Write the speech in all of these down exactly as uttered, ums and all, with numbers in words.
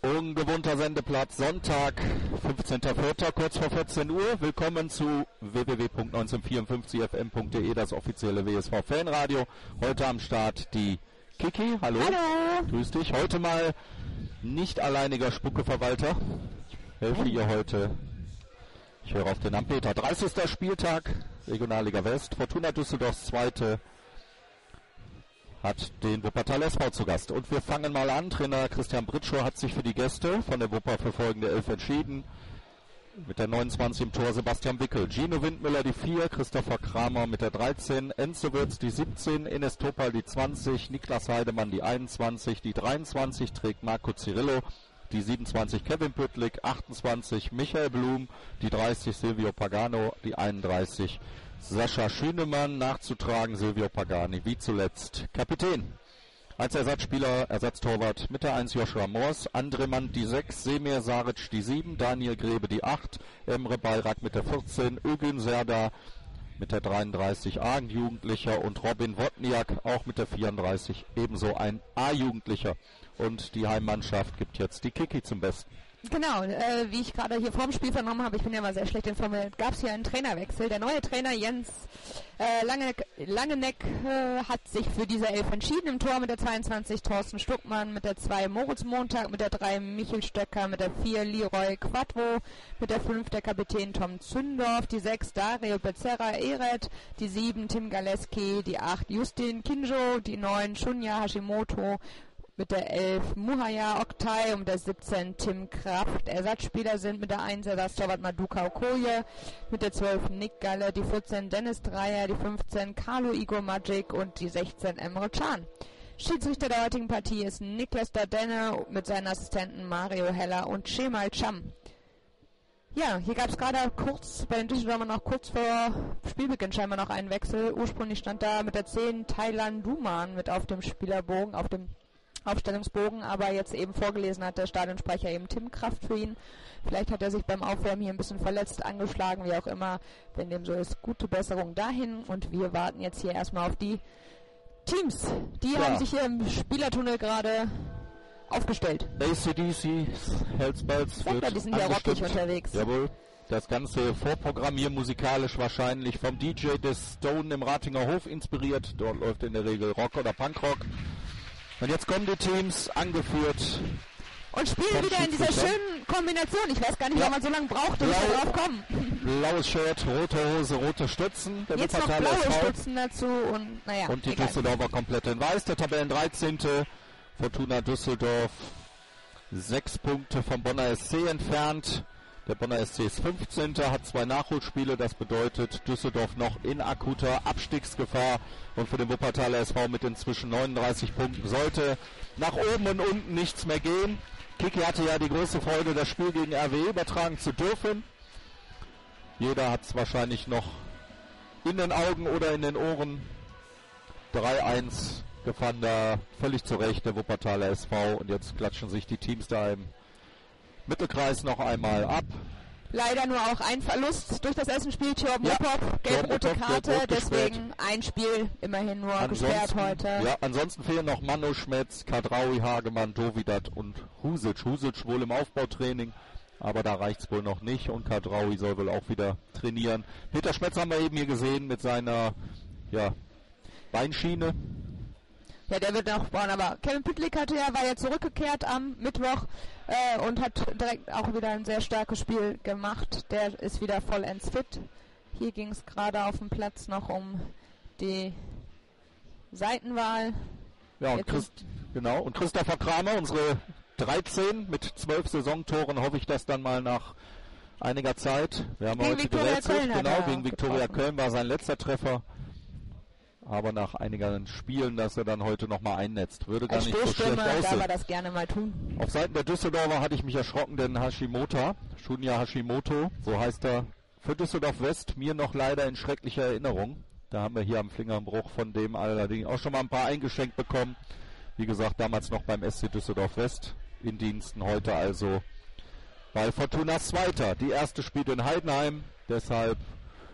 Ungewohnter Sendeplatz, Sonntag, fünfzehnter vierter kurz vor vierzehn Uhr. Willkommen zu w w w punkt neunzehnhundertvierundfünfzig f m punkt d e, das offizielle W S V-Fanradio. Heute am Start die Kiki. Hallo. Hallo. Grüß dich. Heute mal nicht alleiniger Spuckeverwalter. Ich helfe ihr heute. Ich höre auf den Namen Peter. dreißigster Spieltag, Regionalliga West. Fortuna Düsseldorfs zweite hat den Wuppertaler S V zu Gast. Und wir fangen mal an. Trainer Christian Britschow hat sich für die Gäste von der Wupper für folgende Elf entschieden. Mit der neunundzwanzig im Tor Sebastian Wickel. Gino Windmüller die vier, Christopher Kramer mit der dreizehn, Enzo Würz die siebzehn, Enes Topal die zwanzig, Niklas Heidemann die einundzwanzig, die dreiundzwanzig trägt Marco Cirillo, die siebenundzwanzig Kevin Püttlik, achtundzwanzig Michael Blum, die dreißig Silvio Pagano, die einunddreißig Sascha Schünemann, nachzutragen Silvio Pagani, wie zuletzt Kapitän. Als Ersatzspieler, Ersatztorwart mit der eins Joshua Moors, André Mann die sechs, Semir Saric die sieben, Daniel Grebe die acht, Emre Bayrak mit der vierzehn, Ögün Serdar mit der dreiunddreißig, A-Jugendlicher und Robin Wozniak auch mit der vierunddreißig, ebenso ein A-Jugendlicher. Und die Heimmannschaft gibt jetzt die Kiki zum Besten. Genau, äh, wie ich gerade hier vorm Spiel vernommen habe, ich bin ja mal sehr schlecht informiert, gab es hier einen Trainerwechsel. Der neue Trainer Jens äh, Langeneck, Langeneck äh, hat sich für diese Elf entschieden. Im Tor mit der zweiundzwanzig Thorsten Stuckmann, mit der zwei Moritz Montag, mit der drei Michel Stöcker, mit der vier Leroy Quattro, mit der fünf der Kapitän Tom Zündorf, die sechs Dario Becerra Eret, die sieben Tim Galeski, die acht Justin Kinjo, die neun Shunya Hashimoto, mit der elf Muhaya Oktay und mit der siebzehn Tim Kraft. Ersatzspieler sind mit der eins Ersatztorwart Maduka Okoye, mit der zwölf Nick Galle, die vierzehn Dennis Dreier, die fünfzehn Carlo Igor Magic und die sechzehn Emre Can. Schiedsrichter der heutigen Partie ist Niklas Dardenne mit seinen Assistenten Mario Heller und Cemal Cham. Ja, hier gab es gerade kurz, bei den Düsseldorfern noch kurz vor Spielbeginn scheinbar noch einen Wechsel. Ursprünglich stand da mit der zehn Thailand Duman mit auf dem Spielerbogen, auf dem Aufstellungsbogen, aber jetzt eben vorgelesen hat der Stadionsprecher eben Tim Kraft für ihn. Vielleicht hat er sich beim Aufwärmen hier ein bisschen verletzt, angeschlagen, wie auch immer. Wenn dem so ist, gute Besserung dahin. Und wir warten jetzt hier erstmal auf die Teams. Die ja. haben sich hier im Spielertunnel gerade aufgestellt. A C D C, Hells Bells wird ja, die sind ja rockig unterwegs. Jawohl. Das Ganze vorprogrammiert musikalisch wahrscheinlich vom D J des Stone im Ratinger Hof inspiriert. Dort läuft in der Regel Rock oder Punkrock. Und jetzt kommen die Teams, angeführt. Und spielen wieder in dieser schönen Kombination. Ich weiß gar nicht, ja. warum man so lange braucht, bis wir drauf kommen. Blaues Shirt, rote Hose, rote Stützen. Der jetzt noch blaue S V. Stützen dazu und naja. Und die egal. Düsseldorfer komplett in weiß. Der Tabellen dreizehnte Fortuna Düsseldorf. Sechs Punkte vom Bonner S C entfernt. Der Bonner S C ist fünfzehnter hat zwei Nachholspiele, das bedeutet Düsseldorf noch in akuter Abstiegsgefahr und für den Wuppertaler S V mit inzwischen neununddreißig Punkten sollte nach oben und unten nichts mehr gehen. Kiki hatte ja die große Freude, das Spiel gegen R W übertragen zu dürfen. Jeder hat es wahrscheinlich noch in den Augen oder in den Ohren. drei eins gewann da völlig zurecht der Wuppertaler S V und jetzt klatschen sich die Teams da im Mittelkreis noch einmal ab. Leider nur auch ein Verlust durch das Essenspiel. Thor Mopop, ja, gelb-rote Karte, gelb deswegen gesperrt. Ein Spiel immerhin nur ansonsten, gesperrt heute. Ja, ansonsten fehlen noch Manu Schmetz, Kadraui, Hagemann, Dovidat und Husic. Husic wohl im Aufbautraining, aber da reicht's wohl noch nicht und Kadraui soll wohl auch wieder trainieren. Peter Schmetz haben wir eben hier gesehen mit seiner ja, Beinschiene. Ja, der wird noch bauen, aber Kevin Püttlik hatte ja, war ja zurückgekehrt am Mittwoch äh, und hat direkt auch wieder ein sehr starkes Spiel gemacht. Der ist wieder vollends fit. Hier ging es gerade auf dem Platz noch um die Seitenwahl. Ja, und Christ, genau. Und Christopher Kramer, unsere dreizehn mit zwölf Saisontoren, hoffe ich, dass dann mal nach einiger Zeit. Wir haben gegen heute Viktoria Köln, genau, gegen Viktoria Köln war sein letzter Treffer. Aber nach einigen Spielen, dass er dann heute nochmal einnetzt. Würde gar Als nicht so schlecht aussehen. Darf er das gerne mal tun. Auf Seiten der Düsseldorfer hatte ich mich erschrocken, denn Hashimoto, Shunya Hashimoto, so heißt er, für Düsseldorf West, mir noch leider in schrecklicher Erinnerung. Da haben wir hier am Flingerbruch von dem allerdings auch schon mal ein paar eingeschenkt bekommen. Wie gesagt, damals noch beim S C Düsseldorf West in Diensten, heute also bei Fortuna Zweiter. Die erste spielt in Heidenheim, deshalb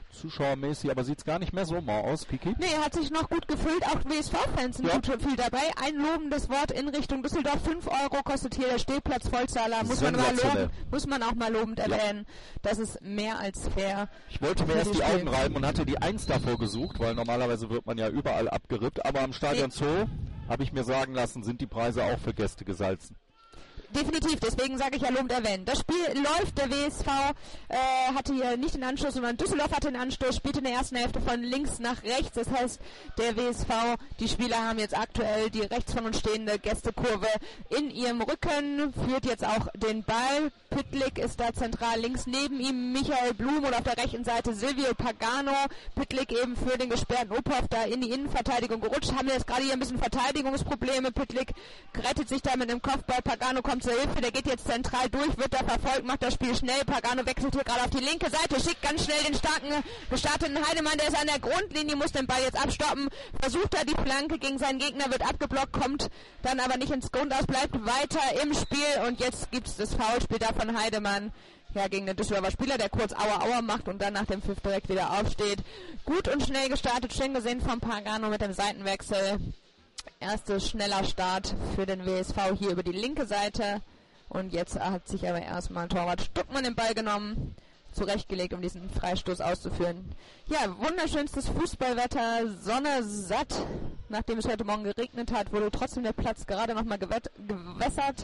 zuschauermäßig, aber sieht es gar nicht mehr so mau aus, Kiki. Nee, er hat sich noch gut gefüllt, auch W S V-Fans sind Ja. gut viel dabei. Ein lobendes Wort in Richtung Düsseldorf, fünf Euro kostet hier der Stehplatz, Vollzahler, muss man, mal Sensationell. loben, muss man auch mal lobend erwähnen. Das ist mehr als fair. Ich wollte mir für erst die Spiel. Augen reiben und hatte die Eins davor gesucht, weil normalerweise wird man ja überall abgerippt, aber am Stadion Zoo, habe ich mir sagen lassen, sind die Preise auch für Gäste gesalzen. Definitiv, deswegen sage ich ja lobend erwähnen. Das Spiel läuft, der W S V äh, hatte hier nicht den Anstoß, sondern Düsseldorf hatte den Anstoß, spielte in der ersten Hälfte von links nach rechts. Das heißt, der W S V, die Spieler haben jetzt aktuell die rechts von uns stehende Gästekurve in ihrem Rücken, führt jetzt auch den Ball. Püttlik ist da zentral links neben ihm, Michael Blum und auf der rechten Seite Silvio Pagano. Püttlik eben für den gesperrten Uphoff da in die Innenverteidigung gerutscht. Haben jetzt gerade hier ein bisschen Verteidigungsprobleme. Püttlik rettet sich da mit einem Kopfball. Pagano kommt zur Hilfe, der geht jetzt zentral durch, wird da verfolgt, macht das Spiel schnell. Pagano wechselt hier gerade auf die linke Seite, schickt ganz schnell den starken, gestarteten Heidemann, der ist an der Grundlinie, muss den Ball jetzt abstoppen, versucht da die Flanke gegen seinen Gegner, wird abgeblockt, kommt dann aber nicht ins Grundaus, bleibt weiter im Spiel und jetzt gibt es das Foulspiel da von Heidemann. Ja, gegen den Düsseldorfer Spieler, der kurz Aua Aua macht und dann nach dem Pfiff direkt wieder aufsteht. Gut und schnell gestartet, schön gesehen von Pagano mit dem Seitenwechsel. Erster schneller Start für den W S V hier über die linke Seite. Und jetzt hat sich aber erstmal Torwart Stuckmann den Ball genommen, zurechtgelegt, um diesen Freistoß auszuführen. Ja, wunderschönstes Fußballwetter, Sonne satt. Nachdem es heute Morgen geregnet hat, wurde trotzdem der Platz gerade nochmal gewässert.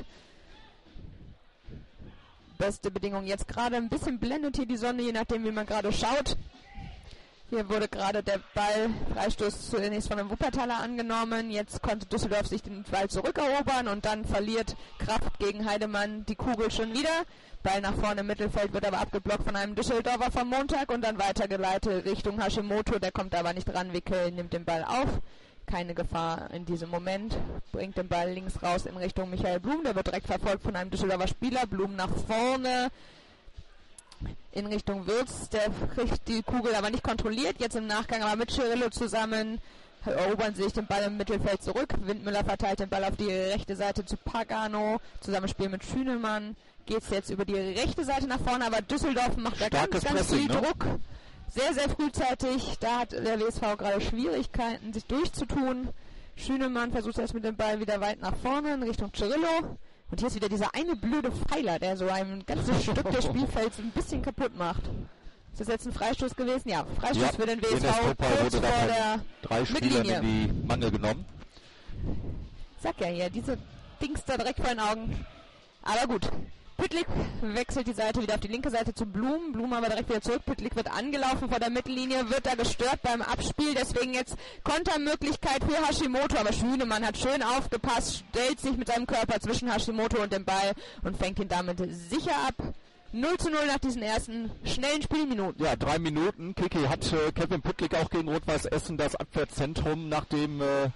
Beste Bedingungen. Jetzt gerade ein bisschen blendet hier die Sonne, je nachdem wie man gerade schaut. Hier wurde gerade der Ball, Freistoß zunächst von dem Wuppertaler angenommen. Jetzt konnte Düsseldorf sich den Ball zurückerobern und dann verliert Kraft gegen Heidemann die Kugel schon wieder. Ball nach vorne im Mittelfeld wird aber abgeblockt von einem Düsseldorfer vom Montag und dann weitergeleitet Richtung Hashimoto. Der kommt aber nicht ran, Wickel nimmt den Ball auf. Keine Gefahr in diesem Moment. Bringt den Ball links raus in Richtung Michael Blum. Der wird direkt verfolgt von einem Düsseldorfer Spieler. Blum nach vorne in Richtung Wirtz, der kriegt die Kugel aber nicht kontrolliert, jetzt im Nachgang aber mit Cirillo zusammen erobern sie sich den Ball im Mittelfeld zurück, Windmüller verteilt den Ball auf die rechte Seite zu Pagano, Zusammenspiel mit Schünemann, geht es jetzt über die rechte Seite nach vorne, aber Düsseldorf macht da ganz, ganz Pressing, viel ne? Druck, sehr, sehr frühzeitig, da hat der W S V gerade Schwierigkeiten, sich durchzutun. Schünemann versucht erst mit dem Ball wieder weit nach vorne in Richtung Cirillo. Und hier ist wieder dieser eine blöde Pfeiler, der so ein ganzes Stück des Spielfelds ein bisschen kaputt macht. Ist das jetzt ein Freistoß gewesen? Ja, Freistoß Ja, für den W S V Ines Topal kurz wurde vor da der drei Spielern Mittellinie. in die Mangel genommen. Sag ja hier, diese Dings da direkt vor den Augen. Aber gut. Püttlik wechselt die Seite wieder auf die linke Seite zu Blum. Blum aber direkt wieder zurück. Püttlik wird angelaufen vor der Mittellinie, wird da gestört beim Abspiel. Deswegen jetzt Kontermöglichkeit für Hashimoto. Aber Schünemann hat schön aufgepasst, stellt sich mit seinem Körper zwischen Hashimoto und dem Ball und fängt ihn damit sicher ab. null zu null nach diesen ersten schnellen Spielminuten. Ja, drei Minuten. Kiki, hat äh, Kevin Püttlik auch gegen Rot-Weiß Essen das Abwehrzentrum nach dem äh,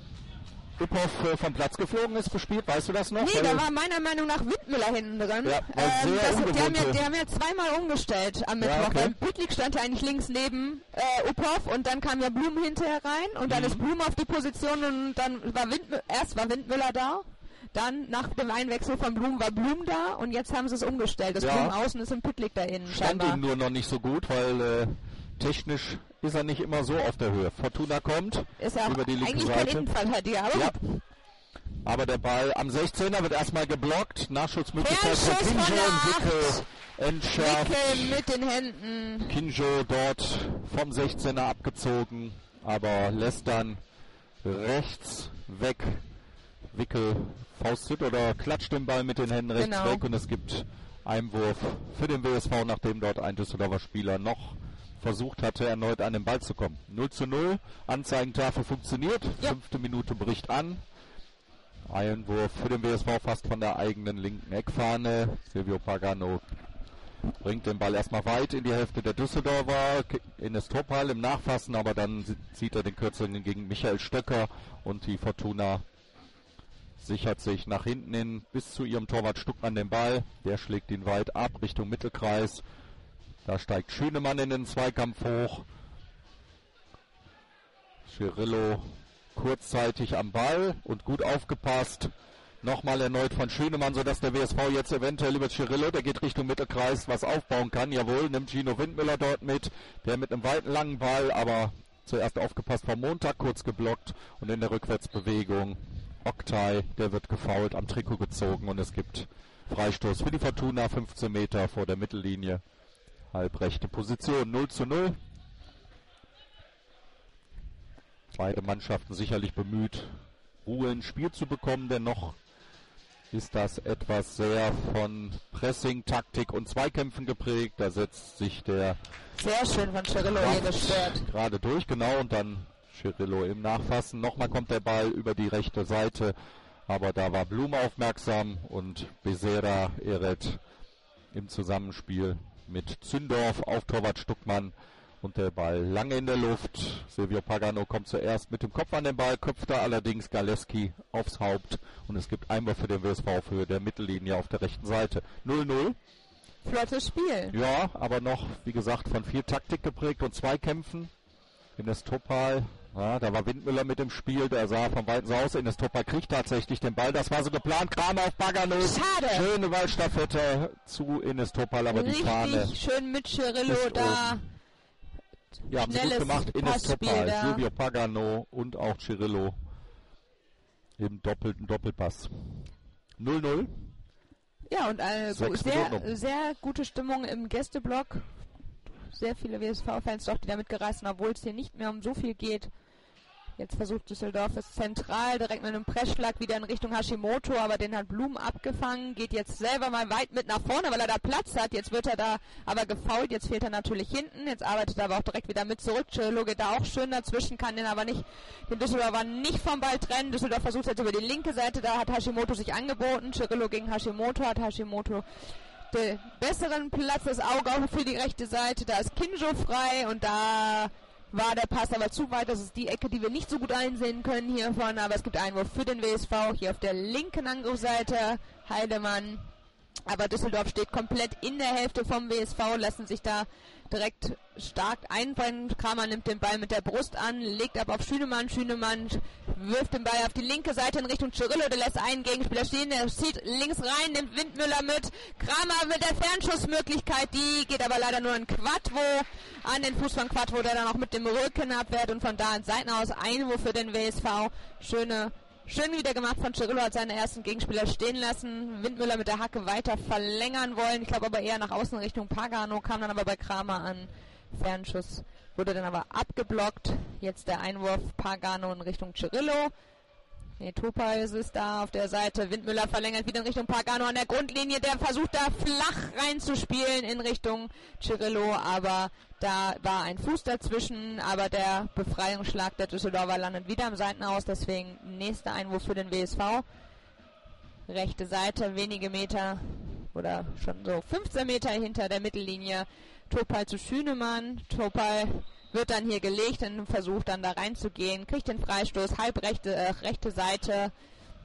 Uphoff äh, vom Platz geflogen ist, bespielt? Weißt du das noch? Nee, Weil, da war meiner Meinung nach Windmüller hinten drin. Ja, war ähm, sehr das, die, haben ja, ungewohnte- die haben ja zweimal umgestellt am Ja, Mittwoch. okay. Weil Püttlik stand ja eigentlich links neben äh, Uphoff und dann kam ja Blum hinterher rein und dann Mhm. ist Blum auf die Position und dann war Windmüller, erst war Windmüller da. Dann nach dem Einwechsel von Blum war Blum da und jetzt haben sie es umgestellt. Das Ja. Blum außen ist im Püttlik da innen. stand scheinbar. ihm nur noch nicht so gut, weil äh, technisch ist er nicht immer so auf der Höhe. Fortuna kommt Ist ja auch über die linke eigentlich kein Seite. Innenverteidiger, aber Ja. gut. Aber der Ball am sechzehner wird erstmal geblockt. Nachschussmöglichkeit von Fernschuss von Kinjo der und Wickel acht. entschärft. Wickel mit den Händen. Kinjo dort vom sechzehner abgezogen, aber lässt dann rechts weg. Wickel faustet oder klatscht den Ball mit den Händen rechts Genau. weg und es gibt Einwurf für den W S V, nachdem dort ein Düsseldorfer Spieler noch versucht hatte, erneut an den Ball zu kommen. null zu null, Anzeigentafel funktioniert, Ja. fünfte Minute bricht an. Einwurf für den W S V fast von der eigenen linken Eckfahne. Silvio Pagano bringt den Ball erstmal weit in die Hälfte der Düsseldorfer. Ines Topal im Nachfassen, aber dann zieht er den Kürzeren gegen Michael Stöcker und die Fortuna sichert sich nach hinten hin bis zu ihrem Torwart Stuckmann den Ball. Der schlägt ihn weit ab Richtung Mittelkreis. Da steigt Schünemann in den Zweikampf hoch. Cirillo kurzzeitig am Ball und gut aufgepasst. Nochmal erneut von Schönemann, sodass der W S V jetzt eventuell über Cirillo, der geht Richtung Mittelkreis, was aufbauen kann. Jawohl, nimmt Gino Windmüller dort mit, der mit einem weiten, langen Ball, aber zuerst aufgepasst vom Montag, kurz geblockt und in der Rückwärtsbewegung Oktay, der wird gefoult, am Trikot gezogen und es gibt Freistoß für die Fortuna, fünfzehn Meter vor der Mittellinie, halbrechte Position, null zu null. Beide Mannschaften sicherlich bemüht, Ruhe ins Spiel zu bekommen, denn noch ist das etwas sehr von Pressing, Taktik und Zweikämpfen geprägt. Da setzt sich der sehr schön von Cirillo hier gestört. Gerade durch, genau, und dann Cirillo im Nachfassen. Nochmal kommt der Ball über die rechte Seite, aber da war Blum aufmerksam und Becerra Eret im Zusammenspiel mit Zündorf auf Torwart Stuckmann. Und der Ball lange in der Luft. Silvio Pagano kommt zuerst mit dem Kopf an den Ball, köpft da allerdings Galeski aufs Haupt. Und es gibt Einwurf für den W S V auf Höhe der Mittellinie auf der rechten Seite. null null. Flottes Spiel. Ja, aber noch, wie gesagt, von viel Taktik geprägt und Zweikämpfen. Ines Topal, ja, da war Windmüller mit im Spiel, der sah von Weitem so aus. Ines Topal kriegt tatsächlich den Ball, das war so geplant. Kramer auf Pagano. Schade. Schöne Ballstaffette zu Ines Topal, aber Richtig die Fahne. schön mit Cirillo da. Oben. Ja, haben sie gut gemacht. Ines Topal, Silvio Pagano und auch Cirillo im doppelten Doppelpass. null null. Ja, und eine gu- sehr, sehr gute Stimmung im Gästeblock. Sehr viele W S V-Fans doch, die da mitgereist sind, obwohl es hier nicht mehr um so viel geht. Jetzt versucht Düsseldorf es zentral, direkt mit einem Pressschlag wieder in Richtung Hashimoto, aber den hat Blum abgefangen, geht jetzt selber mal weit mit nach vorne, weil er da Platz hat. Jetzt wird er da aber gefoult, jetzt fehlt er natürlich hinten, jetzt arbeitet er aber auch direkt wieder mit zurück. Cirillo geht da auch schön dazwischen, kann den aber nicht, den Düsseldorfer nicht vom Ball trennen. Düsseldorf versucht jetzt über die linke Seite, da hat Hashimoto sich angeboten. Cirillo gegen Hashimoto, hat Hashimoto den besseren Platz, das Auge auch für die rechte Seite. Da ist Kinjo frei und da war der Pass aber zu weit. Das ist die Ecke, die wir nicht so gut einsehen können hier vorne. Aber es gibt Einwurf für den W S V hier auf der linken Angriffsseite. Heidemann. Aber Düsseldorf steht komplett in der Hälfte vom W S V, lassen sich da direkt stark einbrennen. Kramer nimmt den Ball mit der Brust an, legt ab auf Schünemann. Schünemann wirft den Ball auf die linke Seite in Richtung Cirillo. Der lässt einen Gegenspieler stehen, der zieht links rein, nimmt Windmüller mit. Kramer mit der Fernschussmöglichkeit, die geht aber leider nur in Quattro, an den Fuß von Quattro, der dann auch mit dem Rücken abwehrt und von da ins Seitenhaus. Einwurf für den W S V. Schöne Schön wieder gemacht von Cirillo, hat seine ersten Gegenspieler stehen lassen. Windmüller mit der Hacke weiter verlängern wollen. Ich glaube aber eher nach außen Richtung Pagano, kam dann aber bei Kramer an. Fernschuss wurde dann aber abgeblockt. Jetzt der Einwurf Pagano in Richtung Cirillo. Nee, Topal ist es da auf der Seite. Windmüller verlängert wieder in Richtung Pagano an der Grundlinie. Der versucht da flach reinzuspielen in Richtung Cirillo, aber da war ein Fuß dazwischen, aber der Befreiungsschlag der Düsseldorfer landet wieder im Seitenhaus, deswegen nächster Einwurf für den W S V. Rechte Seite, wenige Meter oder schon so fünfzehn Meter hinter der Mittellinie. Topal zu Schünemann. Topal wird dann hier gelegt und versucht dann da reinzugehen, kriegt den Freistoß, halbrechte äh, rechte Seite,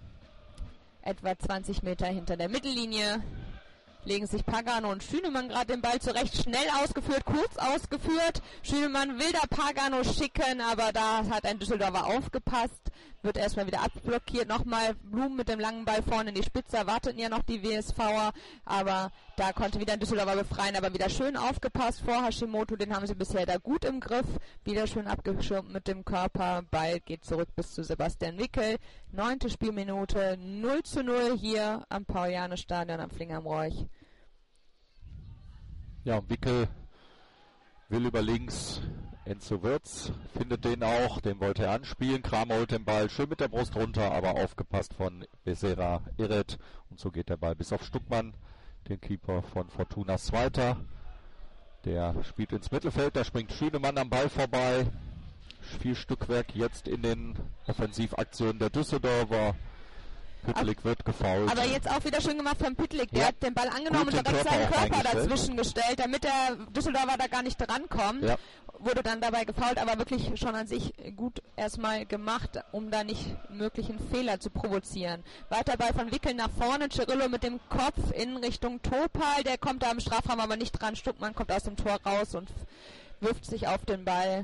etwa zwanzig Meter hinter der Mittellinie. Legen sich Pagano und Schünemann gerade den Ball zurecht, schnell ausgeführt, kurz ausgeführt. Schünemann will da Pagano schicken, aber da hat ein Düsseldorfer aufgepasst, wird erstmal wieder abblockiert. Nochmal Blum mit dem langen Ball vorne in die Spitze, erwarteten ja noch die WSVer, aber da konnte wieder ein Düsseldorfer befreien, aber wieder schön aufgepasst vor Hashimoto, den haben sie bisher da gut im Griff. Wieder schön abgeschirmt mit dem Körper, Ball geht zurück bis zu Sebastian Wickel. Neunte Spielminute, null zu null hier am Pauliane-Stadion am Fling am Roich. Ja, Wickel will über links, Enzo Wirtz findet den auch, den wollte er anspielen. Kramer holt den Ball schön mit der Brust runter, aber aufgepasst von Becerra Eret. Und so geht der Ball bis auf Stuckmann, den Keeper von Fortunas Zweiter. Der spielt ins Mittelfeld, da springt Schünemann am Ball vorbei. Viel Stückwerk jetzt in den Offensivaktionen der Düsseldorfer. Pitlick wird gefoult. Aber jetzt auch wieder schön gemacht von Pitlick. Der ja. hat den Ball angenommen Gut, und direkt seinen Körper Körper dazwischen gestellt, damit der Düsseldorfer da gar nicht drankommt. Ja. Wurde dann dabei gefoult, aber wirklich schon an sich gut erstmal gemacht, um da nicht möglichen Fehler zu provozieren. Weiter Ball von Wickel nach vorne. Cirillo mit dem Kopf in Richtung Topal. Der kommt da am Strafraum aber nicht dran. Stuckmann kommt aus dem Tor raus und wirft sich auf den Ball.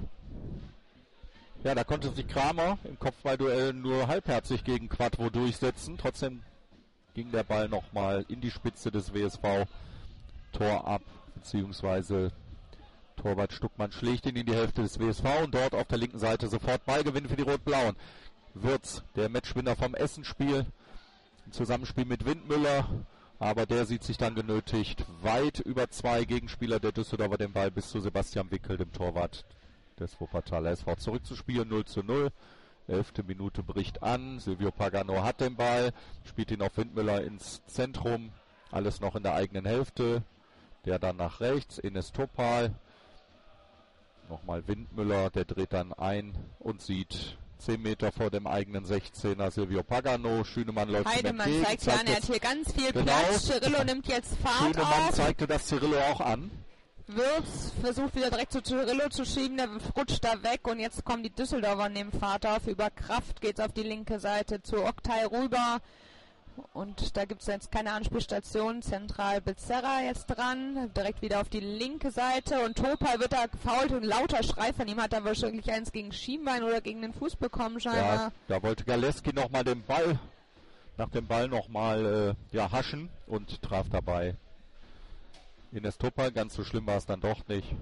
Ja, da konnte sich Kramer im Kopfballduell nur halbherzig gegen Quattro durchsetzen. Trotzdem ging der Ball nochmal in die Spitze des W S V. Tor ab, beziehungsweise Torwart Stuckmann schlägt ihn in die Hälfte des W S V und dort auf der linken Seite sofort Ballgewinn für die Rot-Blauen. Würz, der Matchwinner vom Essen-Spiel, im Zusammenspiel mit Windmüller, aber der sieht sich dann genötigt, weit über zwei Gegenspieler der Düsseldorfer den Ball bis zu Sebastian Wickel, dem Torwart des Wuppertaler S V, zurückzuspielen. null zu null. Elfte Minute bricht an. Silvio Pagano hat den Ball, spielt ihn auf Windmüller ins Zentrum. Alles noch in der eigenen Hälfte. Der dann nach rechts. Enes Topal. Nochmal Windmüller, der dreht dann ein und sieht zehn Meter vor dem eigenen sechzehner Silvio Pagano. Schünemann läuft Heidemann ihm entgegen. zeigt ja an, er hat hier ganz viel genau. Platz. Cirillo nimmt jetzt Fahrt Schünemann auf. zeigte das Cirillo auch an. Würz versucht wieder direkt zu Cirillo zu schieben, der rutscht da weg und jetzt kommen die Düsseldorfer und nehmen Fahrt auf. Über Kraft geht es auf die linke Seite zu Oktay rüber. Und da gibt es jetzt keine Anspielstation. Zentral Becerra jetzt dran. Direkt wieder auf die linke Seite. Und Topal wird da gefoult und lauter Schrei von ihm. Hat er wahrscheinlich eins gegen Schienbein oder gegen den Fuß bekommen scheinbar. Ja, da wollte Galeski nochmal den Ball, nach dem Ball nochmal äh, ja, haschen und traf dabei Enes Topal. Ganz so schlimm war es dann doch nicht.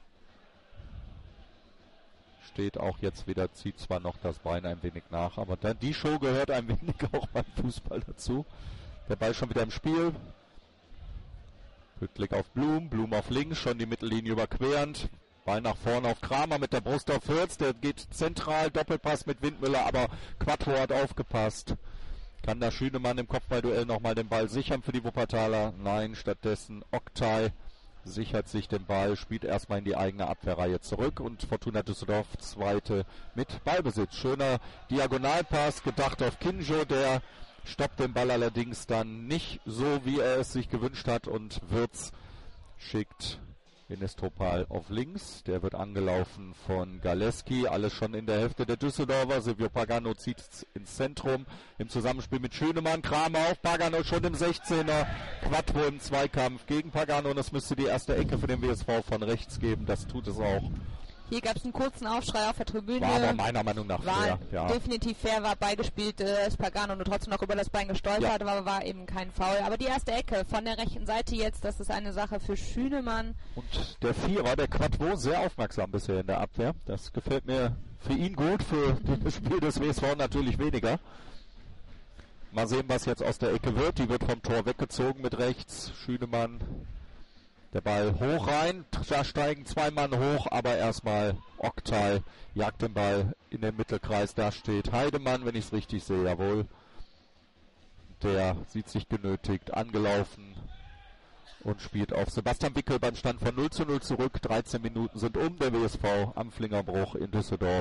Steht auch jetzt wieder, zieht zwar noch das Bein ein wenig nach, aber dann die Show gehört ein wenig auch beim Fußball dazu. Der Ball schon wieder im Spiel. Püttlik auf Blum, Blum auf links, schon die Mittellinie überquerend. Ball nach vorne auf Kramer mit der Brust auf Würz, der geht zentral, Doppelpass mit Windmüller, aber Quattro hat aufgepasst. Kann da Schünemann im Kopfballduell nochmal den Ball sichern für die Wuppertaler? Nein, stattdessen Oktay sichert sich den Ball, spielt erstmal in die eigene Abwehrreihe zurück und Fortuna Düsseldorf zweite mit Ballbesitz. Schöner Diagonalpass, gedacht auf Kinjo, der stoppt den Ball allerdings dann nicht so, wie er es sich gewünscht hat und Würz schickt Enes Topal auf links. Der wird angelaufen von Galeski, alles schon in der Hälfte der Düsseldorfer. Silvio Pagano zieht ins Zentrum im Zusammenspiel mit Schünemann. Kramer auf Pagano schon im sechzehner. Quattro im Zweikampf gegen Pagano und es müsste die erste Ecke für den W S V von rechts geben. Das tut es auch. Hier gab es einen kurzen Aufschrei auf der Tribüne. War aber meiner Meinung nach war fair. Ja. Definitiv fair, war beigespielt, äh, ist Pagano nur trotzdem noch über das Bein gestolpert, ja. aber war eben kein Foul. Aber die erste Ecke von der rechten Seite jetzt, das ist eine Sache für Schünemann. Und der Vierer, der Quattro, sehr aufmerksam bisher in der Abwehr. Das gefällt mir für ihn gut, für das Spiel des W S V natürlich weniger. Mal sehen, was jetzt aus der Ecke wird. Die wird vom Tor weggezogen mit rechts. Schünemann. Der Ball hoch rein, da steigen zwei Mann hoch, aber erstmal Oktay jagt den Ball in den Mittelkreis, da steht Heidemann, wenn ich es richtig sehe, jawohl. Der sieht sich genötigt, angelaufen und spielt auf Sebastian Wickel beim Stand von null zu null zurück. dreizehn Minuten sind um, der W S V am Flingerbruch in Düsseldorf.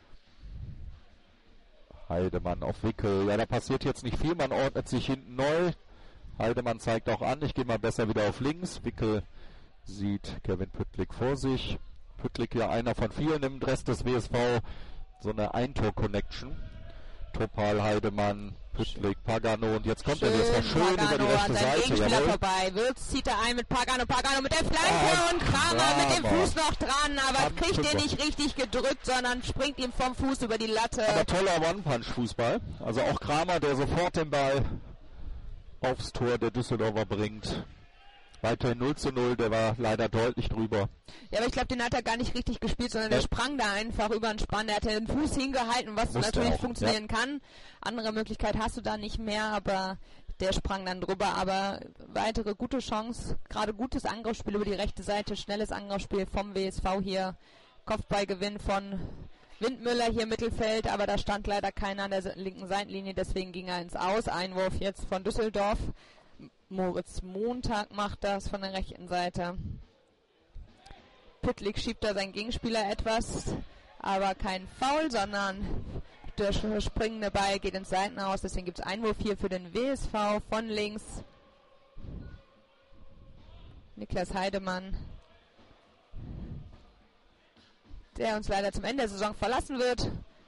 Heidemann auf Wickel, ja, da passiert jetzt nicht viel, man ordnet sich hinten neu. Heidemann zeigt auch an, ich gehe mal besser wieder auf links. Wickel sieht Kevin Püttlik vor sich. Püttlik ja einer von vielen im Dress des W S V. So eine Eintor-Connection. Topal, Heidemann, Püttlik, Pagano und jetzt kommt er jetzt schön Pagano über die rechte an Seite. Gegenspieler vorbei. Würz zieht er ein mit Pagano, Pagano mit der Flanke ah, und Kramer mit dem Kramer. Fuß noch dran, aber Am kriegt Fünfer. den nicht richtig gedrückt, sondern springt ihm vom Fuß über die Latte. Aber toller One-Punch-Fußball. Also auch Kramer, der sofort den Ball aufs Tor der Düsseldorfer bringt. Weiterhin null zu null, der war leider deutlich drüber. Ja, aber ich glaube, den hat er gar nicht richtig gespielt, sondern ja. der sprang da einfach über den Spann. Der hat den Fuß hingehalten, was Musste natürlich auch, funktionieren ja. kann. Andere Möglichkeit hast du da nicht mehr, aber der sprang dann drüber. Aber weitere gute Chance, gerade gutes Angriffsspiel über die rechte Seite, schnelles Angriffsspiel vom W S V hier. Kopfballgewinn von Windmüller hier im Mittelfeld, aber da stand leider keiner an der linken Seitenlinie, deswegen ging er ins Aus. Einwurf jetzt von Düsseldorf. Moritz Montag macht das von der rechten Seite. Püttlik schiebt da seinen Gegenspieler etwas, aber kein Foul, sondern der springende Ball geht ins Seitenaus. Deswegen gibt es Einwurf hier für den W S V von links. Niklas Heidemann, der uns leider zum Ende der Saison verlassen wird.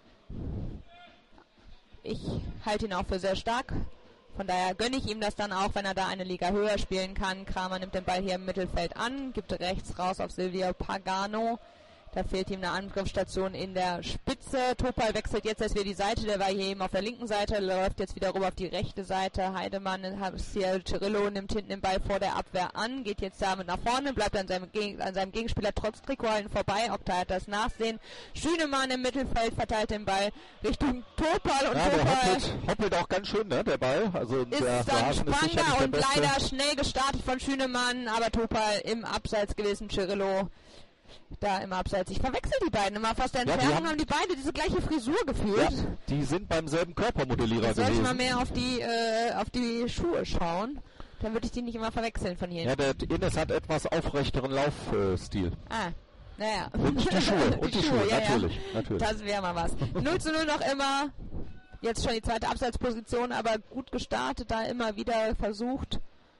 Ich halte ihn auch für sehr stark. Von daher gönne ich ihm das dann auch, wenn er da eine Liga höher spielen kann. Kramer nimmt den Ball hier im Mittelfeld an, gibt rechts raus auf Silvio Pagano. Da fehlt ihm eine Angriffsstation in der Spitze. Topal wechselt jetzt erst wieder die Seite. Der war hier eben auf der linken Seite, läuft jetzt wieder rüber auf die rechte Seite. Heidemann, hier Cirillo nimmt hinten den Ball vor der Abwehr an, geht jetzt damit nach vorne, bleibt an seinem, Geg- an seinem Gegenspieler trotz Trikothalten vorbei. Oktay hat das Nachsehen. Schünemann im Mittelfeld verteilt den Ball Richtung Topal und ja, Topal der hoppelt, hoppelt auch ganz schön, ne, der Ball. Also ist der dann Rasen ist sicher nicht der spannender und beste. leider schnell gestartet von Schünemann, aber Topal im Abseits gewesen, Cirillo da im Abseits. Ich verwechsel die beiden immer fast der Ja, die Entfernung, haben- haben die beide diese gleiche Frisur gefühlt. Ja, die sind beim selben Körpermodellierer Jetzt soll ich gewesen. mal mehr auf die, äh, auf die Schuhe schauen. Dann würde ich die nicht immer verwechseln von hier. Ja, der Ines hat etwas aufrechteren Laufstil. Ah, naja. Und die Schuhe, und die Schuhe, ja, natürlich, ja. natürlich. Das wäre mal was. null zu null noch immer. Jetzt schon die zweite Abseitsposition, aber gut gestartet, da immer wieder versucht.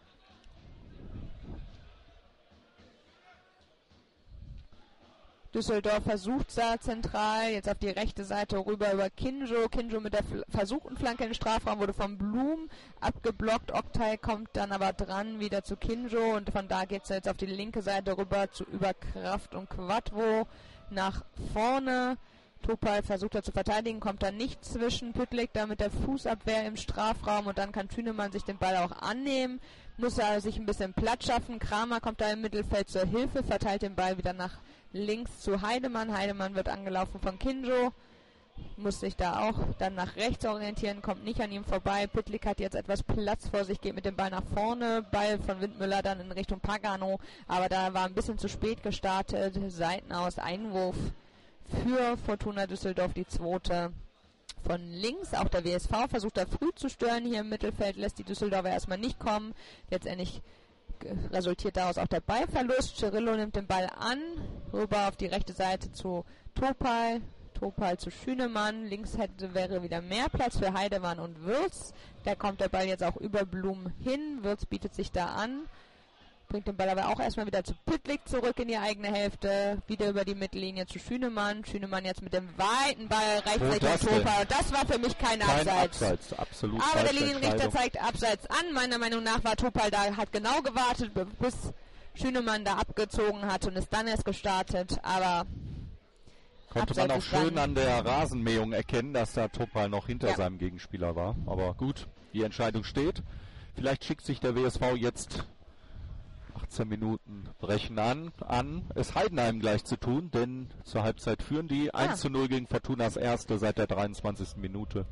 Düsseldorf versucht da zentral, jetzt auf die rechte Seite rüber über Kinjo. Kinjo mit der Fl- versuchten Flanke in den Strafraum, wurde vom Blum abgeblockt. Oktay kommt dann aber dran wieder zu Kinjo und von da geht es jetzt auf die linke Seite rüber zu über Kraft und Quadvo nach vorne. Topal versucht er zu verteidigen, kommt dann nicht zwischen. Püttlik da mit der Fußabwehr im Strafraum und dann kann Thünemann sich den Ball auch annehmen. Muss er sich ein bisschen Platz schaffen. Kramer kommt da im Mittelfeld zur Hilfe, verteilt den Ball wieder nach links zu Heidemann. Heidemann wird angelaufen von Kinjo. Muss sich da auch dann nach rechts orientieren, kommt nicht an ihm vorbei. Püttlik hat jetzt etwas Platz vor sich, geht mit dem Ball nach vorne. Ball von Windmüller dann in Richtung Pagano. Aber da war ein bisschen zu spät gestartet. Seiten aus Einwurf für Fortuna Düsseldorf, die zweite von links. Auch der W S V versucht da früh zu stören hier im Mittelfeld, lässt die Düsseldorfer erstmal nicht kommen. Letztendlich resultiert daraus auch der Ballverlust. Cirillo nimmt den Ball an, rüber auf die rechte Seite zu Topal. Topal zu Schünemann. Links hätte, wäre wieder mehr Platz für Heidemann und Würz. Da kommt der Ball jetzt auch über Blum hin. Würz bietet sich da an. Bringt den Ball aber auch erstmal wieder zu Püttlik zurück in die eigene Hälfte. Wieder über die Mittellinie zu Schünemann. Schünemann jetzt mit dem weiten Ball rechts Richtung Topal. Das war für mich kein, Kein Abseits. Abseits, absolut. Aber der falsche Linienrichter Entscheidung. zeigt Abseits an. Meiner Meinung nach war Topal da, hat genau gewartet, bis Schünemann da abgezogen hat und ist dann erst gestartet. Aber Konnte man auch Abseits ist schön dann- an der Rasenmähung erkennen, dass da Topal noch hinter Ja. seinem Gegenspieler war. Aber gut, die Entscheidung steht. Vielleicht schickt sich der W S V jetzt achtzehn Minuten brechen an, an. Es Heidenheim gleich zu tun, denn zur Halbzeit führen die Ah. eins zu null gegen Fortunas Erste seit der dreiundzwanzigsten Minute.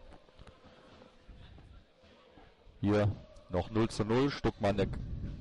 Hier noch null zu null. Stuckmann, der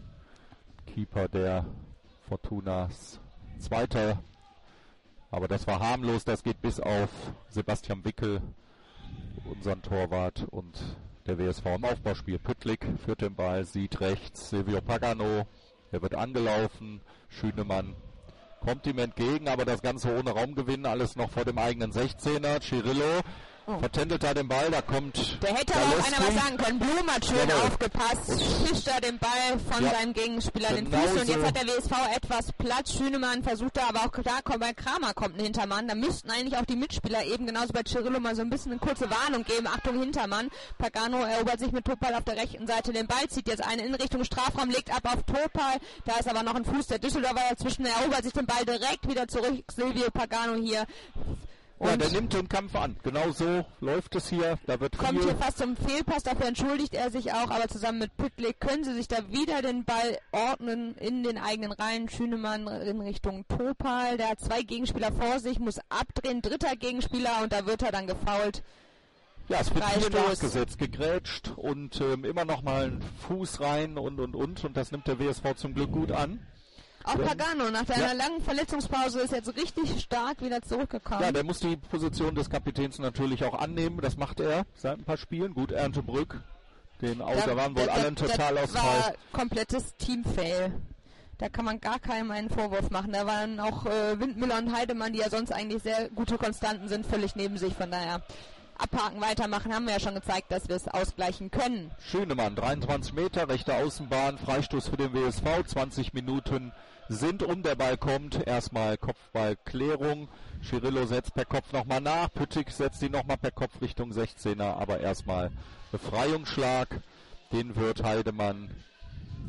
Keeper der Fortunas Zweiter. Aber das war harmlos, das geht bis auf Sebastian Wickel, unseren Torwart, und der W S V im Aufbauspiel. Püttlik führt den Ball, sieht rechts Silvio Pagano, er wird angelaufen, Schünemann kommt ihm entgegen, aber das Ganze ohne Raumgewinn, alles noch vor dem eigenen sechzehner. Cirillo Oh. vertändelt da den Ball, da kommt der hätte aber auch Galesti. einer was sagen können. Blum hat schön Jawohl. aufgepasst, fischt da den Ball von Ja. seinem Gegenspieler den Genau Fuß und jetzt so. hat der W S V etwas Platz. Schünemann versucht da, aber auch da kommt bei Kramer kommt ein Hintermann. Da müssten eigentlich auch die Mitspieler eben genauso bei Cirillo mal so ein bisschen eine kurze Warnung geben. Achtung, Hintermann. Pagano erobert sich mit Topal auf der rechten Seite den Ball, zieht jetzt einen in Richtung Strafraum, legt ab auf Topal. Da ist aber noch ein Fuß der Düsseldorfer dazwischen. Er erobert sich den Ball direkt wieder zurück. Silvio Pagano hier. Ja, Und der nimmt den Kampf an. Genau so läuft es hier. Da wird kommt viel hier fast zum Fehlpass, dafür entschuldigt er sich auch, aber zusammen mit Püttlik können sie sich da wieder den Ball ordnen in den eigenen Reihen. Schünemann in Richtung Topal, der hat zwei Gegenspieler vor sich, muss abdrehen, dritter Gegenspieler und da wird er dann gefoult. Ja, es wird viel Freistoß. nachgesetzt, gegrätscht und ähm, immer noch mal ein Fuß rein und und und und das nimmt der W S V zum Glück gut an. Auch Ja. Pagano nach Ja. einer langen Verletzungspause ist jetzt richtig stark wieder zurückgekommen. Ja, der muss die Position des Kapitäns natürlich auch annehmen. Das macht er seit ein paar Spielen. Gut, Erntebrück, den Au- da waren wohl alle ein Das Totalausfall. war komplettes Teamfail. Da kann man gar keinem einen Vorwurf machen. Da waren auch äh, Windmüller und Heidemann, die ja sonst eigentlich sehr gute Konstanten sind, völlig neben sich. Von daher abhaken, weitermachen, haben wir ja schon gezeigt, dass wir es ausgleichen können. Schönemann, dreiundzwanzig Meter, rechte Außenbahn, Freistoß für den W S V, zwanzig Minuten sind um, der Ball kommt, erstmal Kopfballklärung, Cirillo setzt per Kopf nochmal nach, Püttlik setzt ihn nochmal per Kopf Richtung sechzehner, aber erstmal Befreiungsschlag, den wird Heidemann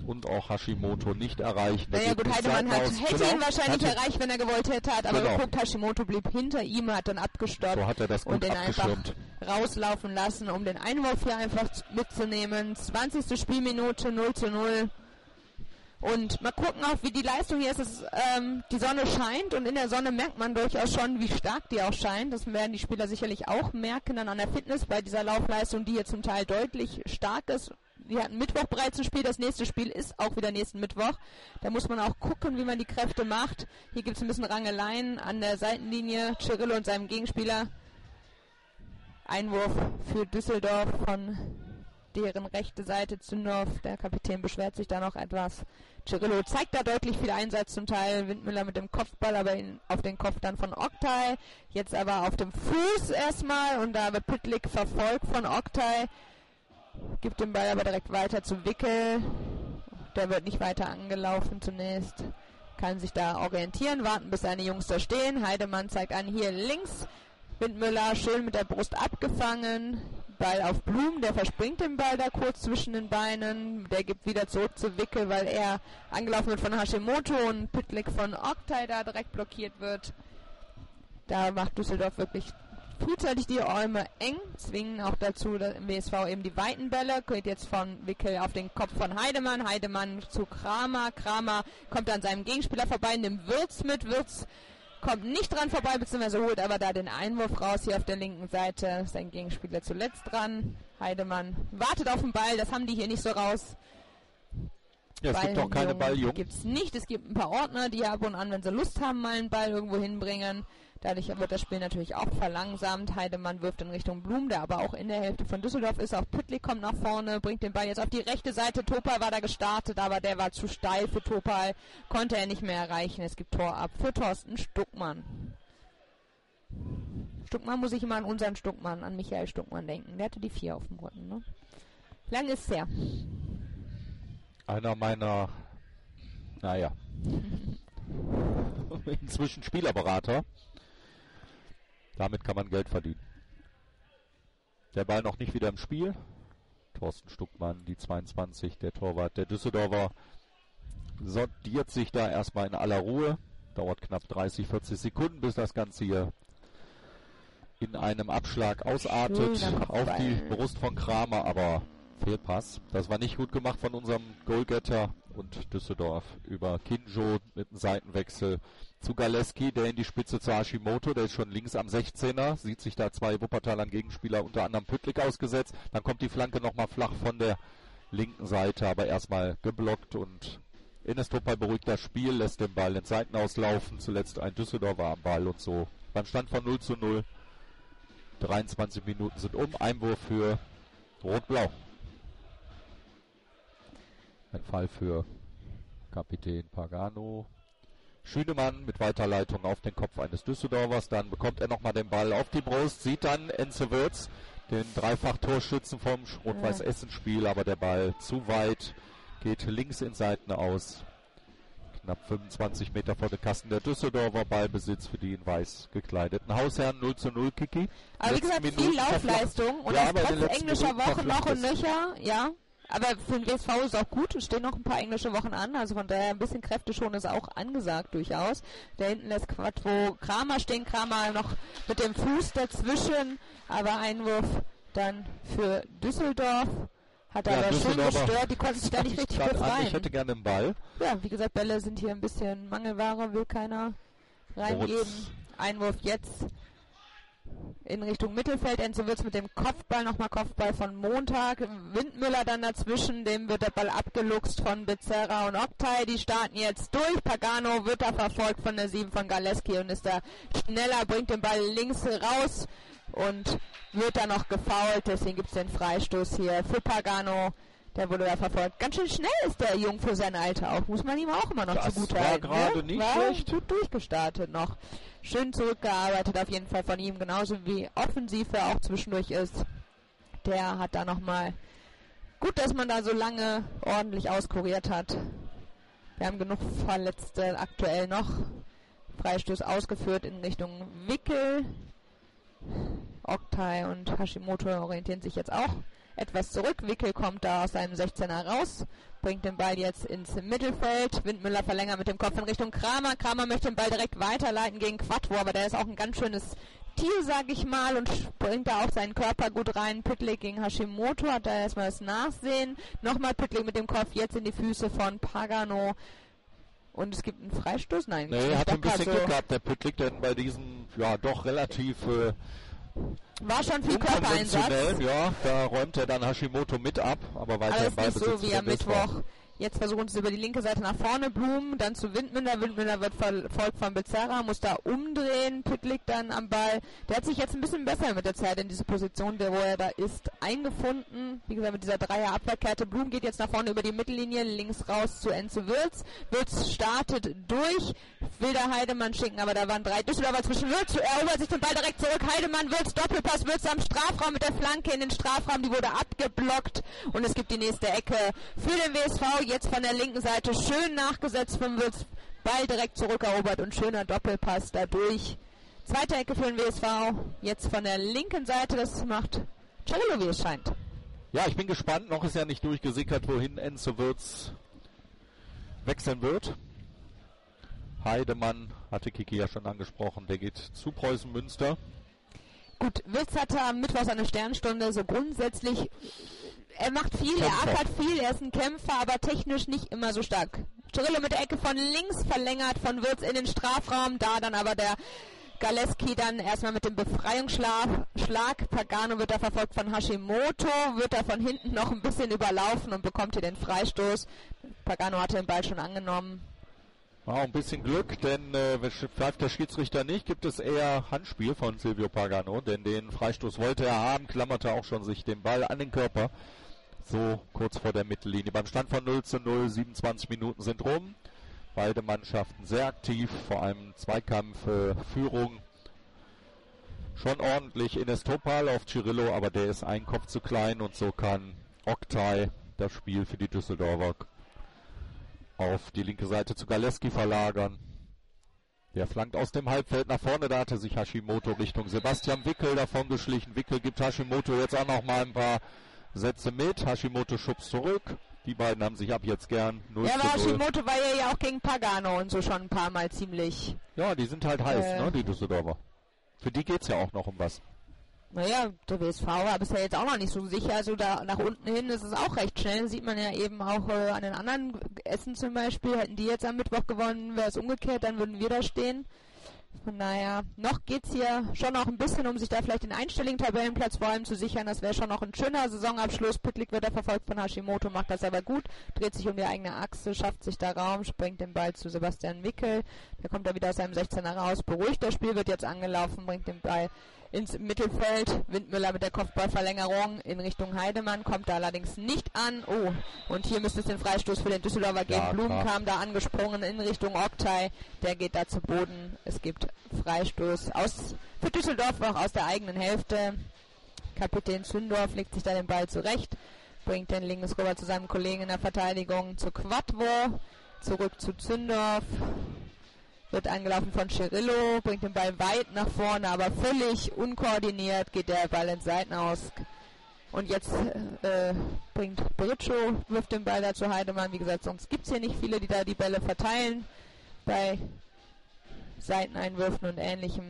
und auch Hashimoto nicht erreichen. Naja gut, Heidemann hat, hätte genau, ihn wahrscheinlich hatte, erreicht, wenn er gewollt hätte, hat aber genau. geguckt, Hashimoto blieb hinter ihm, hat dann abgestoppt so hat er das gut und den abgeschirmt. einfach rauslaufen lassen, um den Einwurf hier einfach mitzunehmen. zwanzigste Spielminute, null zu null. Und mal gucken auch, wie die Leistung hier ist. Es, ähm, die Sonne scheint und in der Sonne merkt man durchaus schon, wie stark die auch scheint. Das werden die Spieler sicherlich auch merken dann an der Fitness bei dieser Laufleistung, die hier zum Teil deutlich stark ist. Wir hatten Mittwoch bereits ein Spiel, das nächste Spiel ist auch wieder nächsten Mittwoch. Da muss man auch gucken, wie man die Kräfte macht. Hier gibt es ein bisschen Rangeleien an der Seitenlinie. Cirillo und seinem Gegenspieler. Einwurf für Düsseldorf von deren rechte Seite. Zündorf, der Kapitän, beschwert sich da noch etwas. Cirillo zeigt da deutlich viel Einsatz zum Teil. Windmüller mit dem Kopfball, aber in, auf den Kopf dann von Oktay. Jetzt aber auf dem Fuß erstmal und da wird Püttlik verfolgt von Oktay. Gibt den Ball aber direkt weiter zu Wickel. Der wird nicht weiter angelaufen zunächst. Kann sich da orientieren, warten bis seine Jungs da stehen. Heidemann zeigt an, hier links. Windmüller schön mit der Brust abgefangen. Ball auf Blum, der verspringt den Ball da kurz zwischen den Beinen. Der gibt wieder zurück zu Wickel, weil er angelaufen wird von Hashimoto und Püttlik von Oktay da direkt blockiert wird. Da macht Düsseldorf wirklich frühzeitig die Räume eng, zwingen auch dazu im W S V eben die weiten Bälle. Geht jetzt von Wickel auf den Kopf von Heidemann. Heidemann zu Kramer. Kramer kommt an seinem Gegenspieler vorbei, nimmt Wirtz mit. Wirtz kommt nicht dran vorbei, beziehungsweise holt aber da den Einwurf raus hier auf der linken Seite. Sein Gegenspieler zuletzt dran. Heidemann wartet auf den Ball, das haben die hier nicht so raus. Ja, es gibt doch keine Balljungen. Gibt's nicht. Es gibt ein paar Ordner, die ab und an, wenn sie Lust haben, mal einen Ball irgendwo hinbringen. Dadurch wird das Spiel natürlich auch verlangsamt. Heidemann wirft in Richtung Blum, der aber auch in der Hälfte von Düsseldorf ist. Auch Püttlik kommt nach vorne, bringt den Ball jetzt auf die rechte Seite. Topal war da gestartet, aber der war zu steil für Topal. Konnte er nicht mehr erreichen. Es gibt Tor ab für Thorsten Stuckmann. Stuckmann muss ich immer an unseren Stuckmann, an Michael Stuckmann denken. Der hatte die vier auf dem Rücken. Ne? Lang ist es her. Einer meiner, naja, inzwischen Spielerberater. Damit kann man Geld verdienen. Der Ball noch nicht wieder im Spiel. Thorsten Stuckmann, die zweiundzwanzig, der Torwart der Düsseldorfer, sortiert sich da erstmal in aller Ruhe. Dauert knapp dreißig, vierzig Sekunden, bis das Ganze hier in einem Abschlag ausartet. Auf die Brust von Kramer, aber Fehlpass. Das war nicht gut gemacht von unserem Goalgetter. Und Düsseldorf über Kinjo mit einem Seitenwechsel zu Galeski, der in die Spitze zu Hashimoto, der ist schon links am sechzehner, sieht sich da zwei Wuppertaler Gegenspieler, unter anderem Püttlik, ausgesetzt. Dann kommt die Flanke nochmal flach von der linken Seite, aber erstmal geblockt und Enes Topal beruhigt das Spiel, lässt den Ball in Seiten auslaufen, zuletzt ein Düsseldorfer am Ball und so. Beim Stand von null zu null, dreiundzwanzig Minuten sind um, Einwurf für Rot-Blau. Ein Fall für Kapitän Pagano. Schünemann mit Weiterleitung auf den Kopf eines Düsseldorfers. Dann bekommt er nochmal den Ball auf die Brust. Sieht dann Enze Wirtz, den Dreifach-Torschützen vom Rot-Weiß-Essen-Spiel. Aber der Ball zu weit. Geht links in Seiten aus. Knapp fünfundzwanzig Meter vor den Kasten der Düsseldorfer. Ballbesitz für die in weiß gekleideten Hausherren. null zu null, Kiki. Aber wie gesagt, viel Laufleistung. Und ja, das trotz englischer Wochen noch und nöcher. Ja. Aber für den W S V ist auch gut, es stehen noch ein paar englische Wochen an, also von daher ein bisschen Kräfte schon ist auch angesagt durchaus. Da hinten lässt Quattro Kramer stehen, Kramer noch mit dem Fuß dazwischen, aber Einwurf dann für Düsseldorf. Hat ja, aber schon gestört, die konnten sich da nicht richtig befreien. Ich hätte gerne einen Ball. Ja, wie gesagt, Bälle sind hier ein bisschen Mangelware, will keiner reingeben. Einwurf jetzt in Richtung Mittelfeld. Enzo Wirtz mit dem Kopfball, nochmal Kopfball von Montag. Windmüller dann dazwischen, dem wird der Ball abgeluchst von Becerra und Oktay. Die starten jetzt durch. Pagano wird da verfolgt von der sieben von Galeski und ist da schneller, bringt den Ball links raus und wird da noch gefoult. Deswegen gibt es den Freistoß hier für Pagano. Der wurde da verfolgt. Ganz schön schnell ist der Jung für sein Alter auch. Muss man ihm auch immer noch zugute halten. Das war gerade nicht schlecht. Gut durchgestartet noch. Schön zurückgearbeitet auf jeden Fall von ihm. Genauso wie offensiv er auch zwischendurch ist. Der hat da nochmal... Gut, dass man da so lange ordentlich auskuriert hat. Wir haben genug Verletzte aktuell noch. Freistoß ausgeführt in Richtung Wickel. Oktay und Hashimoto orientieren sich jetzt auch etwas zurück. Wickel kommt da aus seinem sechzehner raus, bringt den Ball jetzt ins Mittelfeld. Windmüller verlängert mit dem Kopf in Richtung Kramer. Kramer möchte den Ball direkt weiterleiten gegen Quattro, aber der ist auch ein ganz schönes Tier, sag ich mal, und bringt da auch seinen Körper gut rein. Pytlik gegen Hashimoto, hat da erstmal das Nachsehen. Nochmal Pytlik mit dem Kopf, jetzt in die Füße von Pagano. Und es gibt einen Freistoß? Nein. Nee, er hat ein bisschen Glück gehabt, der Pytlik, denn bei diesem, ja, doch relativ äh, war schon viel Körpereinsatz. Ja, da räumt er dann Hashimoto mit ab, aber weiter im Ballbesitz. So wie am Mittwoch. Jetzt versuchen sie über die linke Seite nach vorne, Blum, dann zu Windmüller. Windmüller wird verfolgt von Becerra, muss da umdrehen. Pytlik dann am Ball. Der hat sich jetzt ein bisschen besser mit der Zeit in diese Position, wo er da ist, eingefunden. Wie gesagt, mit dieser Dreier-Abwehrkette. Blum geht jetzt nach vorne über die Mittellinie, links raus zu Enzo Wirtz. Wirtz startet durch. Will der Heidemann schicken, aber da waren drei Düsseldorfer zwischen Wirtz. Er erobert sich den Ball direkt zurück. Heidemann, Wirtz, Doppelpass. Wirtz am Strafraum mit der Flanke in den Strafraum. Die wurde abgeblockt. Und es gibt die nächste Ecke für den W S V. Jetzt von der linken Seite schön nachgesetzt von Wirtz, Ball direkt zurückerobert und schöner Doppelpass dadurch. Zweite Ecke für den W S V, jetzt von der linken Seite, das macht Cirillo, wie es scheint. Ja, ich bin gespannt, noch ist ja nicht durchgesickert, wohin Enzo Wirtz wechseln wird. Heidemann, hatte Kiki ja schon angesprochen, der geht zu Preußen Münster. Gut, Wirtz hatte am Mittwoch seine Sternstunde, so grundsätzlich. Er macht viel, Kämpfer. Er ackert viel, er ist ein Kämpfer, aber technisch nicht immer so stark. Cirillo mit der Ecke von links verlängert von Wirtz in den Strafraum, da dann aber der Galeski dann erstmal mit dem Befreiungsschlag. Schlag. Pagano wird da verfolgt von Hashimoto, wird da von hinten noch ein bisschen überlaufen und bekommt hier den Freistoß. Pagano hatte den Ball schon angenommen. Ja, ein bisschen Glück, denn äh, pfeift der Schiedsrichter nicht, gibt es eher Handspiel von Silvio Pagano, denn den Freistoß wollte er haben, klammerte auch schon sich den Ball an den Körper. So kurz vor der Mittellinie. Beim Stand von null zu null, siebenundzwanzig Minuten sind rum. Beide Mannschaften sehr aktiv, vor allem Zweikampf, äh, Führung. Schon ordentlich Enes Topal auf Cirillo, aber der ist ein Kopf zu klein und so kann Oktay das Spiel für die Düsseldorfer auf die linke Seite zu Galeski verlagern. Der flankt aus dem Halbfeld nach vorne, da hatte sich Hashimoto Richtung Sebastian Wickel davon geschlichen. Wickel gibt Hashimoto jetzt auch noch mal ein paar Sätze mit. Hashimoto schubst zurück. Die beiden haben sich ab jetzt gern null ja, zu null. aber Hashimoto war ja auch gegen Pagano und so schon ein paar Mal ziemlich. Ja, die sind halt heiß, äh, ne, die Düsseldorfer. Für die geht's ja auch noch um was. Naja, der W S V war bisher jetzt auch noch nicht so sicher. Also da nach unten hin ist es auch recht schnell. Das sieht man ja eben auch äh, an den anderen Essen zum Beispiel. Hätten die jetzt am Mittwoch gewonnen, wäre es umgekehrt, dann würden wir da stehen. Von daher, noch geht's hier schon noch ein bisschen, um sich da vielleicht den einstelligen Tabellenplatz vor allem zu sichern. Das wäre schon noch ein schöner Saisonabschluss. Pytlik wird da verfolgt von Hashimoto, macht das aber gut, dreht sich um die eigene Achse, schafft sich da Raum, springt den Ball zu Sebastian Wickel. Der kommt da wieder aus seinem sechzehner raus, beruhigt das Spiel, wird jetzt angelaufen, bringt den Ball ins Mittelfeld. Windmüller mit der Kopfballverlängerung in Richtung Heidemann, kommt da allerdings nicht an. Oh, und hier müsste es den Freistoß für den Düsseldorfer geben. Ja, Blum kam da angesprungen in Richtung Oktay, der geht da zu Boden. Es gibt Freistoß aus für Düsseldorf auch aus der eigenen Hälfte. Kapitän Zündorf legt sich da den Ball zurecht, bringt den links rüber zu seinem Kollegen in der Verteidigung zu Quattro, zurück zu Zündorf. Wird angelaufen von Cirillo, bringt den Ball weit nach vorne, aber völlig unkoordiniert geht der Ball ins Seitenaus. Und jetzt äh, bringt Britschow, wirft den Ball da zu Heidemann. Wie gesagt, sonst gibt es hier nicht viele, die da die Bälle verteilen bei Seiteneinwürfen und Ähnlichem.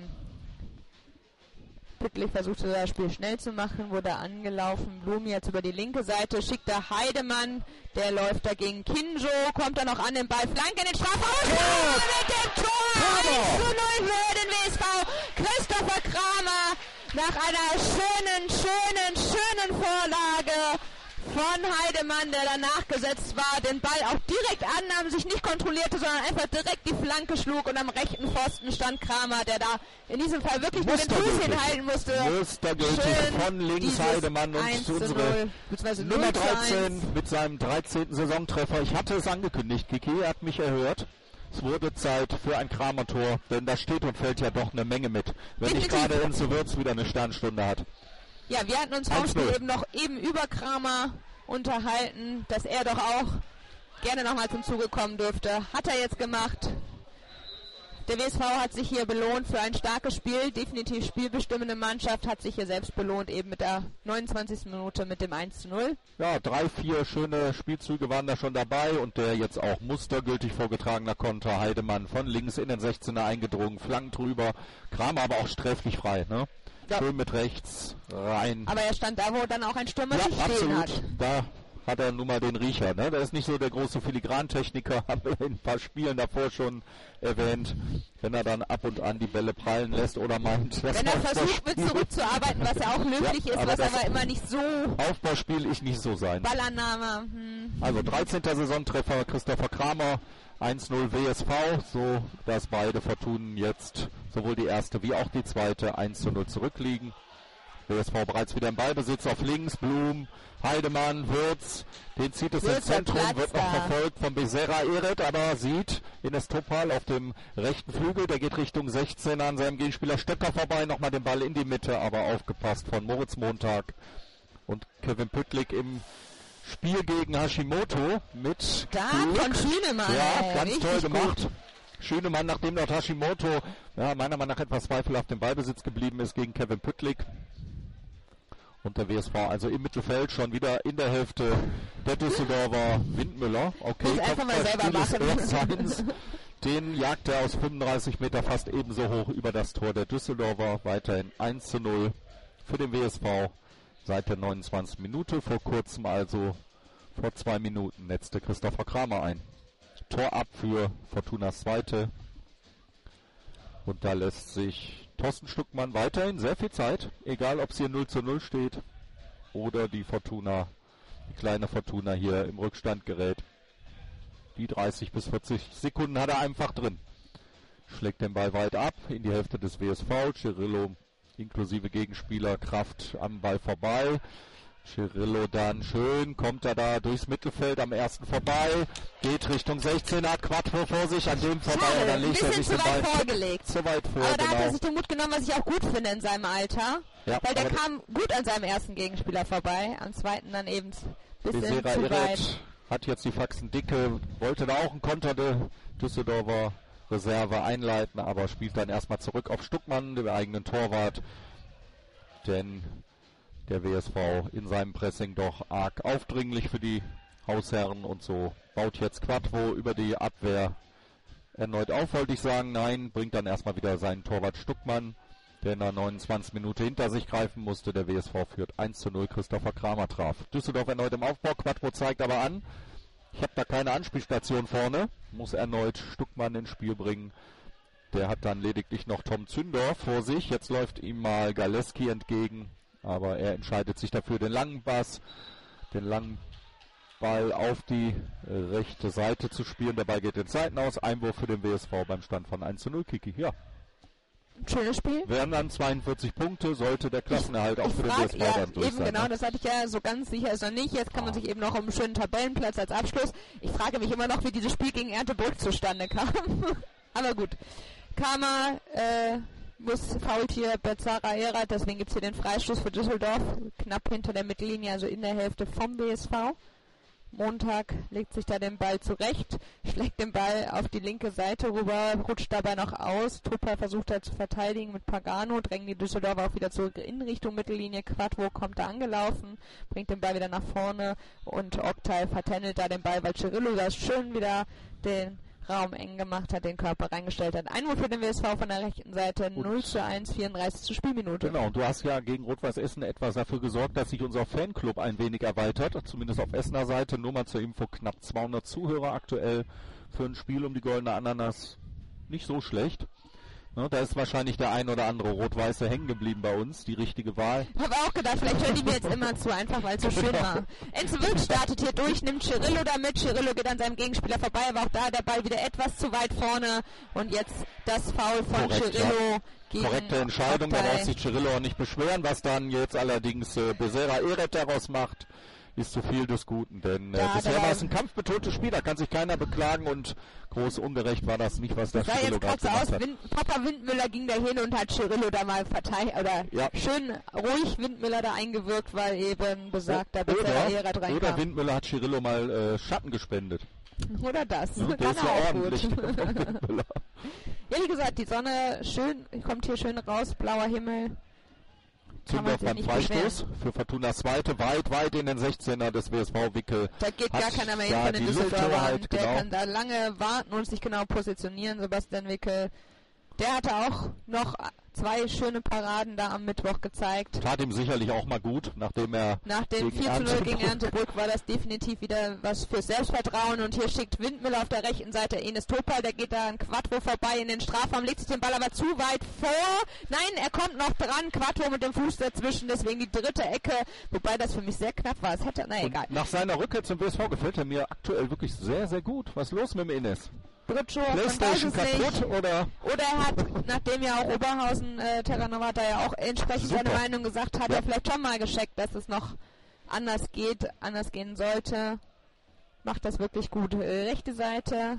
Pytlik versuchte das Spiel schnell zu machen, wurde angelaufen. Blum jetzt über die linke Seite, schickt der Heidemann, der läuft dagegen Kinjo, kommt dann noch an den Ball, Flanke in den Strafraum, ja! Mit dem Tor, eins zu null für den W S V, Christopher Kramer, nach einer schönen, schönen, schönen Vorlage von Heidemann, der danach gesetzt war, den Ball auch direkt annahm, sich nicht kontrollierte, sondern einfach direkt die Flanke schlug und am rechten Pfosten stand Kramer, der da in diesem Fall wirklich nur den Fuß hinhalten musste. Mustergültig von links Heidemann und unsere Nummer dreizehn mit seinem dreizehnten Saisontreffer. Ich hatte es angekündigt, Kiki hat mich erhört. Es wurde Zeit für ein Kramer-Tor, denn da steht und fällt ja doch eine Menge mit, wenn nicht gerade Enzo Wirtz wieder eine Sternstunde hat. Ja, wir hatten uns vorm Spiel eben noch eben über Kramer unterhalten, dass er doch auch gerne nochmal zum Zuge kommen dürfte. Hat er jetzt gemacht. Der W S V hat sich hier belohnt für ein starkes Spiel, definitiv spielbestimmende Mannschaft, hat sich hier selbst belohnt, eben mit der neunundzwanzigsten Minute mit dem eins zu null. Ja, drei, vier schöne Spielzüge waren da schon dabei und der jetzt auch mustergültig vorgetragener Konter. Heidemann von links in den sechzehner eingedrungen, Flanken drüber, Kramer aber auch sträflich frei, ne? Ja. Schön mit rechts rein. Aber er stand da, wo dann auch ein Stürmer ja, sich stehen absolut. hat. Da hat er nun mal den Riecher, ne? Der ist nicht so der große Filigrantechniker, haben wir in ein paar Spielen davor schon erwähnt, wenn er dann ab und an die Bälle prallen lässt oder meint, dass wenn er versucht wird zurückzuarbeiten, was ja auch löblich ja, ist, was aber immer nicht so... Aufbauspiel ich nicht so sein. Ballannahme. Hm. Also dreizehnter Saisontreffer Christopher Kramer, eins null W S V, so dass beide Fortunen jetzt sowohl die erste wie auch die zweite eins zu null zurückliegen. W S V bereits wieder im Ballbesitz auf links, Blum, Heidemann, Würz, den zieht es Würz ins Zentrum, Platz wird noch da. verfolgt von Becerra Eret, aber sieht Ines Topal auf dem rechten Flügel, der geht Richtung sechzehn an seinem Gegenspieler Stöcker vorbei, nochmal den Ball in die Mitte, aber aufgepasst von Moritz Montag und Kevin Püttlik im Spiel gegen Hashimoto mit Da Glück. von Schünemann. Ja, ey, ganz toll gemacht. Gut. Schünemann, nachdem dort Hashimoto ja, meiner Meinung nach etwas zweifelhaft im Ballbesitz geblieben ist gegen Kevin Püttlik. Und der W S V also im Mittelfeld schon wieder in der Hälfte der Düsseldorfer Windmüller. Okay, Muss einfach mal selber machen. Den jagt er aus fünfunddreißig Meter fast ebenso hoch über das Tor der Düsseldorfer. Weiterhin eins zu null für den W S V seit der neunundzwanzigsten Minute. Vor kurzem, also vor zwei Minuten, netzte Christopher Kramer ein. Tor ab für Fortunas Zweite. Und da lässt sich Thorsten Stuckmann weiterhin sehr viel Zeit, egal ob es hier null zu null steht oder die Fortuna, die kleine Fortuna hier im Rückstand gerät. Die dreißig bis vierzig Sekunden hat er einfach drin. Schlägt den Ball weit ab in die Hälfte des W S V. Cirillo inklusive Gegenspieler Kraft am Ball vorbei. Cirillo dann schön, kommt er da durchs Mittelfeld am ersten vorbei, geht Richtung sechzehn, hat Quattro vor sich, an dem vorbei, Schade, und dann legt er sich den Ball vorgelegt. zu weit vor. Aber da genau. hat er sich den Mut genommen, was ich auch gut finde in seinem Alter, ja, weil der kam gut an seinem ersten Gegenspieler vorbei, am zweiten dann eben ein bisschen Becerra zu Eret weit. Hat jetzt die Faxen dicke, wollte da auch einen Konter der Düsseldorfer Reserve einleiten, aber spielt dann erstmal zurück auf Stuckmann, den eigenen Torwart, denn der W S V in seinem Pressing doch arg aufdringlich für die Hausherren und so baut jetzt Quattro über die Abwehr erneut auf, wollte ich sagen. Nein, bringt dann erstmal wieder seinen Torwart Stuckmann, der in der neunundzwanzigsten Minute hinter sich greifen musste. Der W S V führt eins zu null, Christopher Kramer traf. Düsseldorf erneut im Aufbau, Quattro zeigt aber an, ich habe da keine Anspielstation vorne, muss erneut Stuckmann ins Spiel bringen. Der hat dann lediglich noch Tom Zündorf vor sich, jetzt läuft ihm mal Galeski entgegen. Aber er entscheidet sich dafür, den langen Pass, den langen Ball auf die äh, rechte Seite zu spielen. Der Ball geht ins Seitenaus. Einwurf für den W S V beim Stand von eins zu null. Kiki, ja. Schönes Spiel. Wären dann zweiundvierzig Punkte, sollte der Klassenerhalt auch für den W S V ja, dann durch eben sein. Genau, Ne? das hatte ich ja so ganz sicher ist noch nicht. Jetzt kann man sich eben noch um einen schönen Tabellenplatz als Abschluss. Ich frage mich immer noch, wie dieses Spiel gegen Erteburg zustande kam. Aber gut. Kramer, äh, muss fault hier Becerra Eret, deswegen gibt es hier den Freistoß für Düsseldorf, knapp hinter der Mittellinie, also in der Hälfte vom W S V. Montag legt sich da den Ball zurecht, schlägt den Ball auf die linke Seite rüber, rutscht dabei noch aus. Tupper versucht da zu verteidigen mit Pagano, drängen die Düsseldorfer auch wieder zurück in Richtung Mittellinie. Quattro kommt da angelaufen, bringt den Ball wieder nach vorne und Oktay vertändelt da den Ball, weil Cirillo da schön wieder den Raum eng gemacht hat, den Körper reingestellt hat. Einwurf für den W S V von der rechten Seite, Gut. null zu eins, vierunddreißigste Spielminute. Genau, und du hast ja gegen Rot-Weiß Essen etwas dafür gesorgt, dass sich unser Fanclub ein wenig erweitert, zumindest auf Essener Seite. Nur mal zur Info, knapp zweihundert Zuhörer aktuell für ein Spiel um die Goldene Ananas. Nicht so schlecht. Ne, da ist wahrscheinlich der ein oder andere Rot-Weiße hängen geblieben bei uns, die richtige Wahl. Ich habe auch gedacht, vielleicht hören die mir jetzt immer zu, einfach weil es so schön war. Enzo Wilk startet hier durch, nimmt Cirillo da mit. Cirillo geht an seinem Gegenspieler vorbei, aber auch da der Ball wieder etwas zu weit vorne. Und jetzt das Foul von Korrekt, Cirillo. ja. Gegen Korrekte Entscheidung, da Oktay. darf sich Cirillo auch nicht beschweren. Was dann jetzt allerdings äh, Becerra Eret daraus macht, ist zu viel des Guten, denn äh, Ja, bisher da war war- es ein kampfbetontes Spiel, da kann sich keiner beklagen und groß ungerecht war das nicht, was der Sah Cirillo jetzt gerade gerade so gemacht aus, hat. Wind, Papa Windmüller ging da hin und hat Cirillo da mal verteidigt, oder Ja. schön ruhig Windmüller da eingewirkt, weil eben besagter Becerra Eret Oder, oder reinkam. Windmüller hat Cirillo mal äh, Schatten gespendet. Oder das, Ja, der kann ist er ja auch ordentlich. gut. Windmüller. Ja, wie gesagt, die Sonne schön, kommt hier schön raus, blauer Himmel. Zündorf beim Freistoß für Fortuna Zweite, weit, weit in den sechzehner des W S V Wickel. Da geht gar keiner mehr hin von den Düsseldorfern. Der genau. kann da lange warten und sich genau positionieren, Sebastian Wickel. Der hatte auch noch zwei schöne Paraden da am Mittwoch gezeigt. Tat ihm sicherlich auch mal gut, nachdem er... Nach dem vier zu null gegen Erntebrück war das definitiv wieder was fürs Selbstvertrauen. Und hier schickt Windmüller auf der rechten Seite Enes Topal. Der geht da an Quattro vorbei in den Strafraum, legt sich den Ball aber zu weit vor. Nein, er kommt noch dran. Quattro mit dem Fuß dazwischen, deswegen die dritte Ecke. Wobei das für mich sehr knapp war. Es hätte, na egal. Und nach seiner Rückkehr zum W S V gefällt er mir aktuell wirklich sehr, sehr gut. Was ist los mit dem Enes? Britschow, PlayStation kaputt nicht. oder? Oder er hat, nachdem ja auch Oberhausen, äh, Terranova da ja auch entsprechend Super. seine Meinung gesagt hat, ja. er vielleicht schon mal gescheckt, dass es noch anders geht, anders gehen sollte. Macht das wirklich gut. Äh, rechte Seite.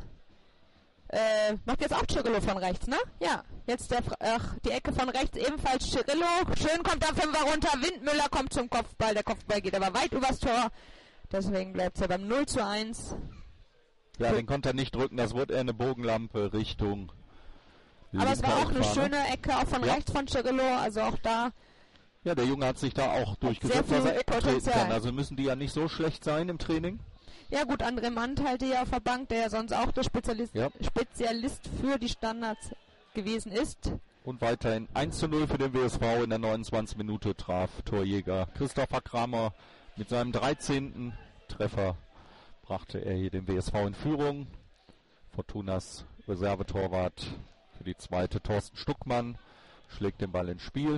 Äh, macht jetzt auch Cirillo von rechts, ne? Ja. Jetzt der, ach, die Ecke von rechts ebenfalls Cirillo. Schön kommt der Fünfer runter. Windmüller kommt zum Kopfball. Der Kopfball geht aber weit übers Tor. Deswegen bleibt es ja beim null zu eins. Ja, den konnte er nicht drücken, das wurde eher eine Bogenlampe Richtung. Aber es war auch eine schöne Ecke, auch von ja. rechts von Cirillo, also auch da. Ja, der Junge hat sich da auch durchgesetzt, dass er Ecken treten kann. Also müssen die ja nicht so schlecht sein im Training. Ja gut, André Mandt halte ja auf der Bank, der ja sonst auch der Spezialist, ja. Spezialist für die Standards gewesen ist. Und weiterhin eins zu null für den W S V in der neunundzwanzigsten Minute traf Torjäger Christopher Kramer mit seinem dreizehnten Treffer. Brachte er hier den W S V in Führung. Fortunas Reservetorwart für die zweite Thorsten Stuckmann schlägt den Ball ins Spiel.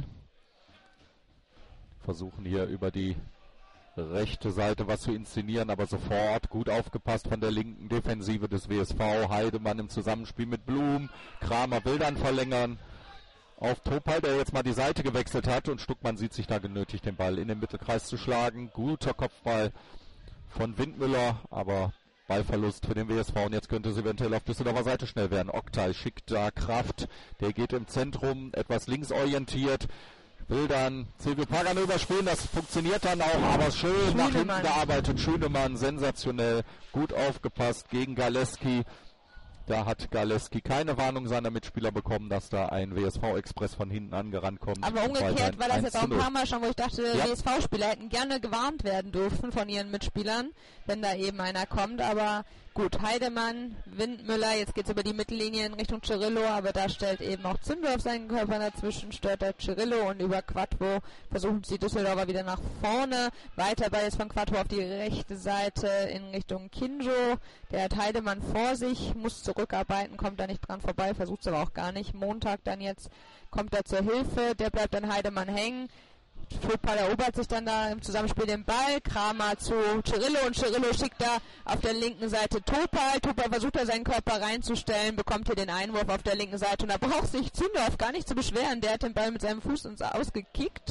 Versuchen hier über die rechte Seite was zu inszenieren, aber sofort gut aufgepasst von der linken Defensive des W S V. Heidemann im Zusammenspiel mit Blum. Kramer will dann verlängern auf Topal, der jetzt mal die Seite gewechselt hat, und Stuckmann sieht sich da genötigt, den Ball in den Mittelkreis zu schlagen. Guter Kopfball von Windmüller, aber Ballverlust für den W S V, und jetzt könnte es eventuell auf Düsseldorfer Seite schnell werden. Oktay schickt da Kraft, der geht im Zentrum, etwas linksorientiert, will dann Silvio Pagano überspielen, das funktioniert dann auch, aber schön Schönemann. Nach hinten gearbeitet, Schönemann, sensationell, gut aufgepasst gegen Galeski. Da hat Galeski keine Warnung seiner Mitspieler bekommen, dass da ein W S V-Express von hinten angerannt kommt. Aber umgekehrt war das jetzt auch ein paar Mal schon, wo ich dachte, ja. W S V-Spieler hätten gerne gewarnt werden dürfen von ihren Mitspielern, wenn da eben einer kommt. Aber gut, Heidemann, Windmüller, jetzt geht's über die Mittellinie in Richtung Cirillo, aber da stellt eben auch Zündorf seinen Körper dazwischen, stört der Cirillo, und über Quattro versuchen sie Düsseldorfer wieder nach vorne. Weiter Ball jetzt von Quattro auf die rechte Seite in Richtung Kinjo. Der hat Heidemann vor sich, muss zurückarbeiten, kommt da nicht dran vorbei, versucht es aber auch gar nicht. Montag dann jetzt kommt er zur Hilfe, der bleibt dann Heidemann hängen. Topal erobert sich dann da im Zusammenspiel den Ball. Kramer zu Cirillo, und Cirillo schickt da auf der linken Seite Topal. Topal versucht da seinen Körper reinzustellen, bekommt hier den Einwurf auf der linken Seite, und da braucht sich Zündorf gar nicht zu beschweren. Der hat den Ball mit seinem Fuß ins Ausgekickt.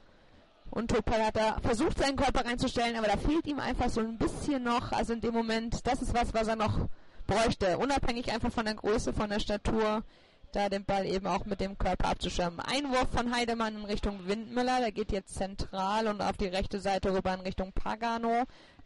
Und Topal hat da versucht, seinen Körper reinzustellen, aber da fehlt ihm einfach so ein bisschen noch. Also in dem Moment, das ist was, was er noch bräuchte. Unabhängig einfach von der Größe, von der Statur, da den Ball eben auch mit dem Körper abzuschirmen. Einwurf von Heidemann in Richtung Windmüller, der geht jetzt zentral und auf die rechte Seite rüber in Richtung Pagano.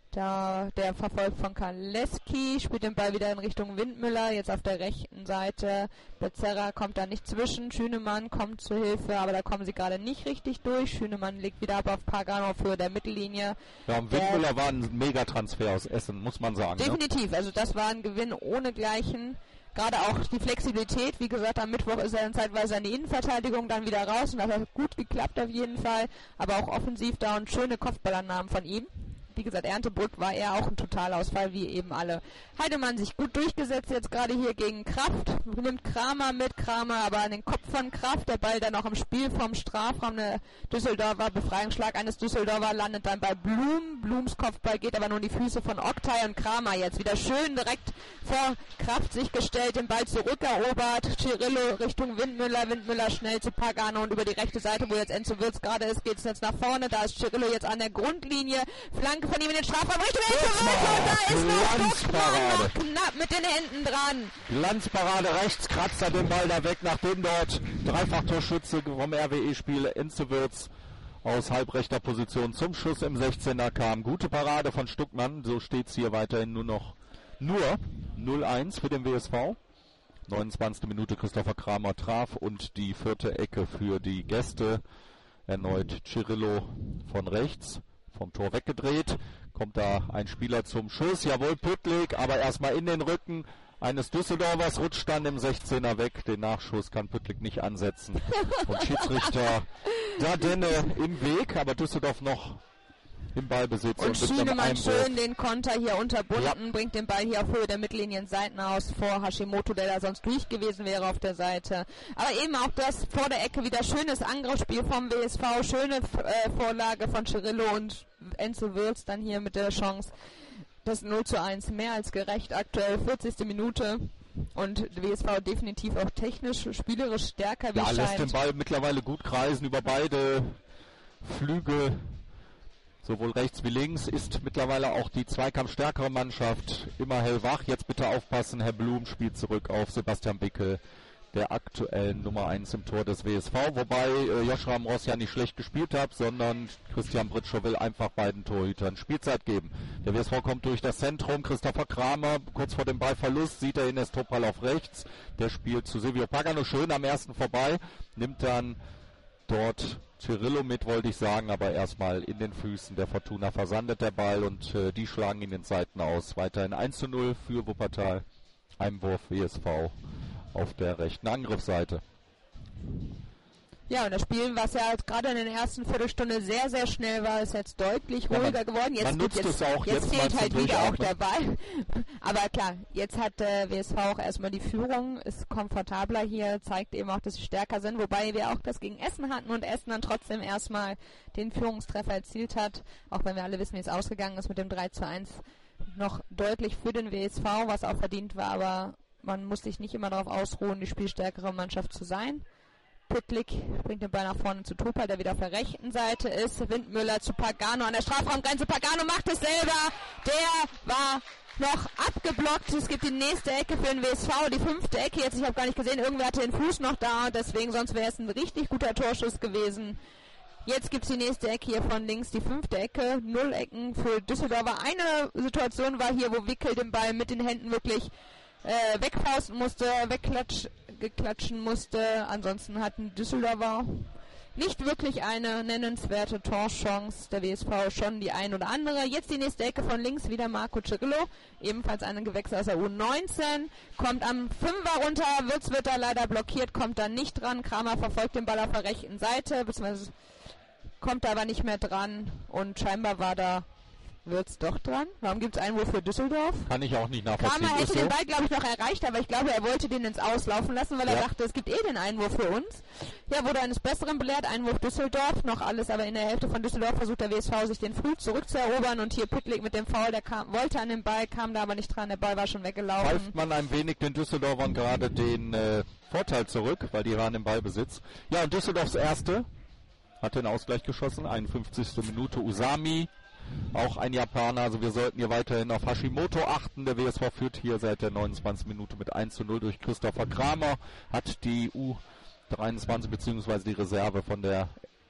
Da der verfolgt von Kaleski, spielt den Ball wieder in Richtung Windmüller, jetzt auf der rechten Seite. Becerra kommt da nicht zwischen, Schünemann kommt zur Hilfe, aber da kommen sie gerade nicht richtig durch. Schünemann legt wieder ab auf Pagano auf Höhe der Mittellinie. Ja, und Windmüller war ein Megatransfer aus Essen, muss man sagen. Definitiv, ne? Also das war ein Gewinn ohnegleichen. Gerade auch die Flexibilität, wie gesagt, am Mittwoch ist er dann zeitweise in die Innenverteidigung dann wieder raus, und das hat gut geklappt auf jeden Fall, aber auch offensiv da und schöne Kopfballannahmen von ihm. Wie gesagt, Erntebrück war eher auch ein Totalausfall, wie eben alle. Heidemann sich gut durchgesetzt, jetzt gerade hier gegen Kraft. Nimmt Kramer mit, Kramer aber an den Kopf von Kraft. Der Ball dann auch im Spiel vom Strafraum. Der Düsseldorfer Befreiungsschlag eines Düsseldorfer landet dann bei Blum. Blums Kopfball geht aber nur in die Füße von Oktay, und Kramer jetzt wieder schön direkt vor Kraft sich gestellt, den Ball zurückerobert. Cirillo Richtung Windmüller. Windmüller schnell zu Pagano, und über die rechte Seite, wo jetzt Enzo Wirtz gerade ist, geht es jetzt nach vorne. Da ist Cirillo jetzt an der Grundlinie. Flanke von ihm in den Strafraum Richtung Enzo Wirtz, und da ist noch Stuckmann noch knapp mit den Händen dran. Glanzparade rechts, kratzt er den Ball da weg, nachdem dort Dreifachtorschütze vom R W E-Spiel Enzo Wirtz aus halbrechter Position zum Schuss im sechzehner kam. Gute Parade von Stuckmann, so steht es hier weiterhin nur noch nur null eins für den W S V. neunundzwanzigste Minute Christopher Kramer traf und die vierte Ecke für die Gäste. Erneut Cirillo von rechts, vom Tor weggedreht. Kommt da ein Spieler zum Schuss. Jawohl, Püttlik, aber erstmal in den Rücken eines Düsseldorfers, rutscht dann im sechzehner weg. Den Nachschuss kann Püttlik nicht ansetzen. Und Schiedsrichter Dardenne im Weg, aber Düsseldorf noch im Ballbesitz. Und, und Schienemann schön den Konter hier unterbunden, ja. Bringt den Ball hier auf Höhe der Mittlinienseiten aus vor Hashimoto, der da sonst durch gewesen wäre auf der Seite. Aber eben auch das vor der Ecke wieder schönes Angriffsspiel vom W S V, schöne äh, Vorlage von Cirillo und Enzo Würz dann hier mit der Chance. Das null zu eins mehr als gerecht aktuell, vierzigste Minute. Und W S V definitiv auch technisch, spielerisch stärker wie ja, scheint. Lässt den Ball mittlerweile gut kreisen über beide Flügel. Sowohl rechts wie links, ist mittlerweile auch die zweikampfstärkere Mannschaft immer hellwach. Jetzt bitte aufpassen, Herr Blum spielt zurück auf Sebastian Wickel, der aktuellen Nummer eins im Tor des W S V. Wobei äh, Joshua Mross ja nicht schlecht gespielt hat, sondern Christian Britschow will einfach beiden Torhütern Spielzeit geben. Der W S V kommt durch das Zentrum, Christopher Kramer kurz vor dem Ballverlust, sieht er Ines Topal auf rechts. Der spielt zu Silvio Pagano, schön am ersten vorbei, nimmt dann dort Cirillo mit, wollte ich sagen, aber erstmal in den Füßen der Fortuna versandet der Ball und äh, die schlagen ihn in den Seiten aus. Weiterhin eins zu null für Wuppertal. Einwurf W S V auf der rechten Angriffsseite. Ja, und das Spiel, was ja gerade in der ersten Viertelstunde sehr, sehr schnell war, ist jetzt deutlich ja, ruhiger man, geworden. Jetzt, man nutzt jetzt, es auch jetzt, jetzt fehlt halt wieder auch der Durchatmen. Ball. Aber klar, jetzt hat äh, W S V auch erstmal die Führung, ist komfortabler hier, zeigt eben auch, dass sie stärker sind, wobei wir auch das gegen Essen hatten und Essen dann trotzdem erstmal den Führungstreffer erzielt hat, auch wenn wir alle wissen, wie es ausgegangen ist mit dem drei zu eins, noch deutlich für den W S V, was auch verdient war, aber man muss sich nicht immer darauf ausruhen, die spielstärkere Mannschaft zu sein. Püttlik bringt den Ball nach vorne zu Topal, der wieder auf der rechten Seite ist. Windmüller zu Pagano an der Strafraumgrenze. Pagano macht es selber. Der war noch abgeblockt. Es gibt die nächste Ecke für den W S V. Die fünfte Ecke jetzt. Ich habe gar nicht gesehen. Irgendwer hatte den Fuß noch da. Deswegen, sonst wäre es ein richtig guter Torschuss gewesen. Jetzt gibt es die nächste Ecke hier von links. Die fünfte Ecke. Null Ecken für Düsseldorfer. Eine Situation war hier, wo Wickel den Ball mit den Händen wirklich äh, wegfausten musste, wegklatschen geklatschen musste. Ansonsten hatten Düsseldorfer nicht wirklich eine nennenswerte Torchance. Der W S V schon die ein oder andere. Jetzt die nächste Ecke von links, wieder Marco Cirillo. Ebenfalls einen Gewächs aus der U neunzehn. Kommt am Fünfer runter. Wirtz wird da leider blockiert, kommt da nicht dran. Kramer verfolgt den Ball auf der rechten Seite, beziehungsweise kommt aber nicht mehr dran. Und scheinbar war da Wird's doch dran? Warum gibt es Einwurf für Düsseldorf? Kann ich auch nicht nachvollziehen. Kramer hätte so. den Ball, glaube ich, noch erreicht, aber ich glaube, er wollte den ins Auslaufen lassen, weil ja. er dachte, es gibt eh den Einwurf für uns. Ja, wurde eines Besseren belehrt, Einwurf Düsseldorf, noch alles, aber in der Hälfte von Düsseldorf versucht der W S V sich den früh zurückzuerobern und hier Püttlik mit dem Foul, der kam, wollte an den Ball, kam da aber nicht dran, der Ball war schon weggelaufen. Pfeift man ein wenig den Düsseldorfern gerade den äh, Vorteil zurück, weil die waren im Ballbesitz. Ja, und Düsseldorfs Erste hat den Ausgleich geschossen, einundfünfzigste Minute Usami. Auch ein Japaner, also wir sollten hier weiterhin auf Hashimoto achten. Der W S V führt hier seit der neunundzwanzigsten Minute mit eins zu null durch Christopher Kramer. Hat die U dreiundzwanzig bzw. die Reserve von der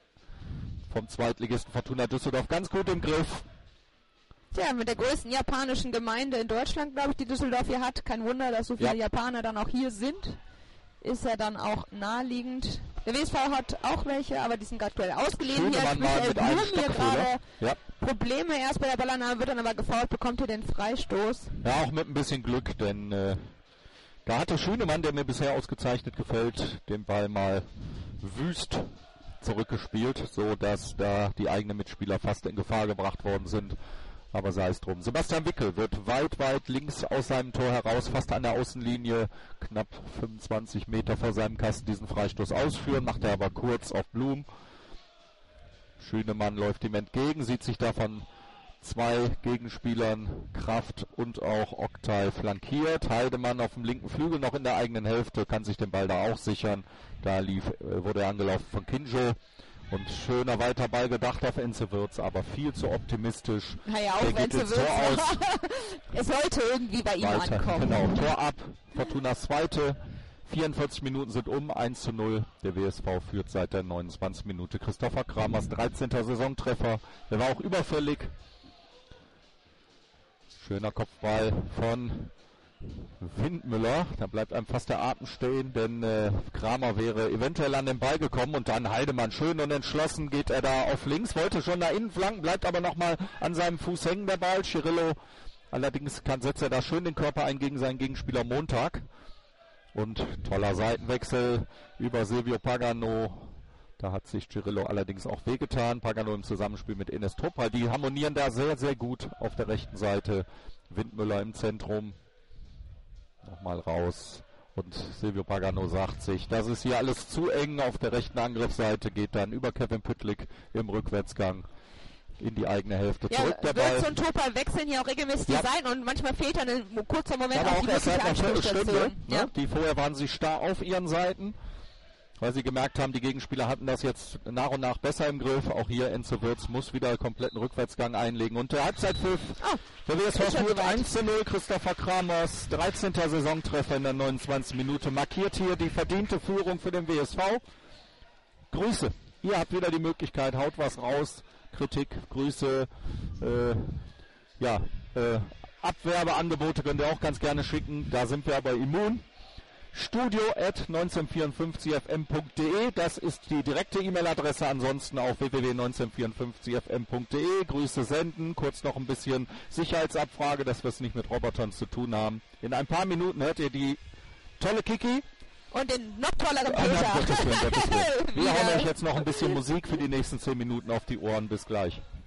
vom Zweitligisten Fortuna Düsseldorf ganz gut im Griff. Tja, mit der größten japanischen Gemeinde in Deutschland, glaube ich, die Düsseldorf hier hat. Kein Wunder, dass so viele ja. Japaner dann auch hier sind. Ist ja dann auch naheliegend. Der W S V hat auch welche, aber die sind aktuell ausgeliehen. Hier Michael Blum hier gerade ja. Probleme erst bei der Ballannahme, wird dann aber gefoult, bekommt hier den Freistoß. Ja, auch mit ein bisschen Glück, denn äh, da hatte Schönemann, der mir bisher ausgezeichnet gefällt, den Ball mal wüst zurückgespielt, so dass da die eigenen Mitspieler fast in Gefahr gebracht worden sind. Aber sei es drum. Sebastian Wickel wird weit, weit links aus seinem Tor heraus, fast an der Außenlinie, knapp fünfundzwanzig Meter vor seinem Kasten diesen Freistoß ausführen, macht er aber kurz auf Blum. Schönemann läuft ihm entgegen, sieht sich da von zwei Gegenspielern Kraft und auch Oktay flankiert. Heidemann auf dem linken Flügel noch in der eigenen Hälfte, kann sich den Ball da auch sichern. Da lief, wurde er angelaufen von Kinjo. Und schöner weiter Ball gedacht auf Enzo Würz, aber viel zu optimistisch. Naja, auch Enzo Würz. Es sollte irgendwie bei ihm weiter ankommen. Genau, Tor ab. Fortunas zweite. vierundvierzig Minuten sind um, eins zu null. Der W S V führt seit der neunundzwanzigsten Minute. Christopher Kramers dreizehnter Saisontreffer. Der war auch überfällig. Schöner Kopfball von Windmüller, da bleibt einem fast der Atem stehen, denn äh, Kramer wäre eventuell an den Ball gekommen und dann Heidemann schön und entschlossen geht er da auf links, wollte schon nach innen flanken, bleibt aber nochmal an seinem Fuß hängen der Ball. Cirillo allerdings kann, setzt er da schön den Körper ein gegen seinen Gegenspieler Montag und toller Seitenwechsel über Silvio Pagano. Da hat sich Cirillo allerdings auch wehgetan. Pagano im Zusammenspiel mit Enes Topal, die harmonieren da sehr, sehr gut auf der rechten Seite. Windmüller im Zentrum. Nochmal raus und Silvio Pagano sagt sich, das ist hier alles zu eng auf der rechten Angriffsseite, geht dann über Kevin Püttlik im Rückwärtsgang in die eigene Hälfte ja, zurück. Der Ball. Wirtz und Topal wechseln hier auch regelmäßig die Ja. Seiten und manchmal fehlt dann ein kurzer Moment Aber auch auch die erst wirkliche seit einer Viertelstunde, Anspielstation. ne? Ja. Die vorher waren sie starr auf ihren Seiten, weil sie gemerkt haben, die Gegenspieler hatten das jetzt nach und nach besser im Griff. Auch hier Enzo Wirtz muss wieder kompletten Rückwärtsgang einlegen. Und der Halbzeitpfiff, Oh, der W S V ist schon führt soweit. eins zu null. Christopher Kramers, dreizehnter Saisontreffer in der neunundzwanzigsten Minute, markiert hier die verdiente Führung für den W S V. Grüße. Ihr habt wieder die Möglichkeit, haut was raus. Kritik, Grüße, äh, ja, äh, Abwerbeangebote könnt ihr auch ganz gerne schicken. Da sind wir aber immun. studio at neunzehnhundertvierundfünfzig f m punkt d e, das ist die direkte E-Mail-Adresse, ansonsten auf w w w punkt neunzehnhundertvierundfünfzig f m punkt d e, Grüße senden, kurz noch ein bisschen Sicherheitsabfrage, dass wir es nicht mit Robotern zu tun haben. In ein paar Minuten hört ihr die tolle Kiki. Und den noch tolleren Ah, nein, Peter. Gottes Willen, Gottes Willen. Wir Wieder. hauen euch jetzt noch ein bisschen Musik für die nächsten zehn Minuten auf die Ohren, bis gleich.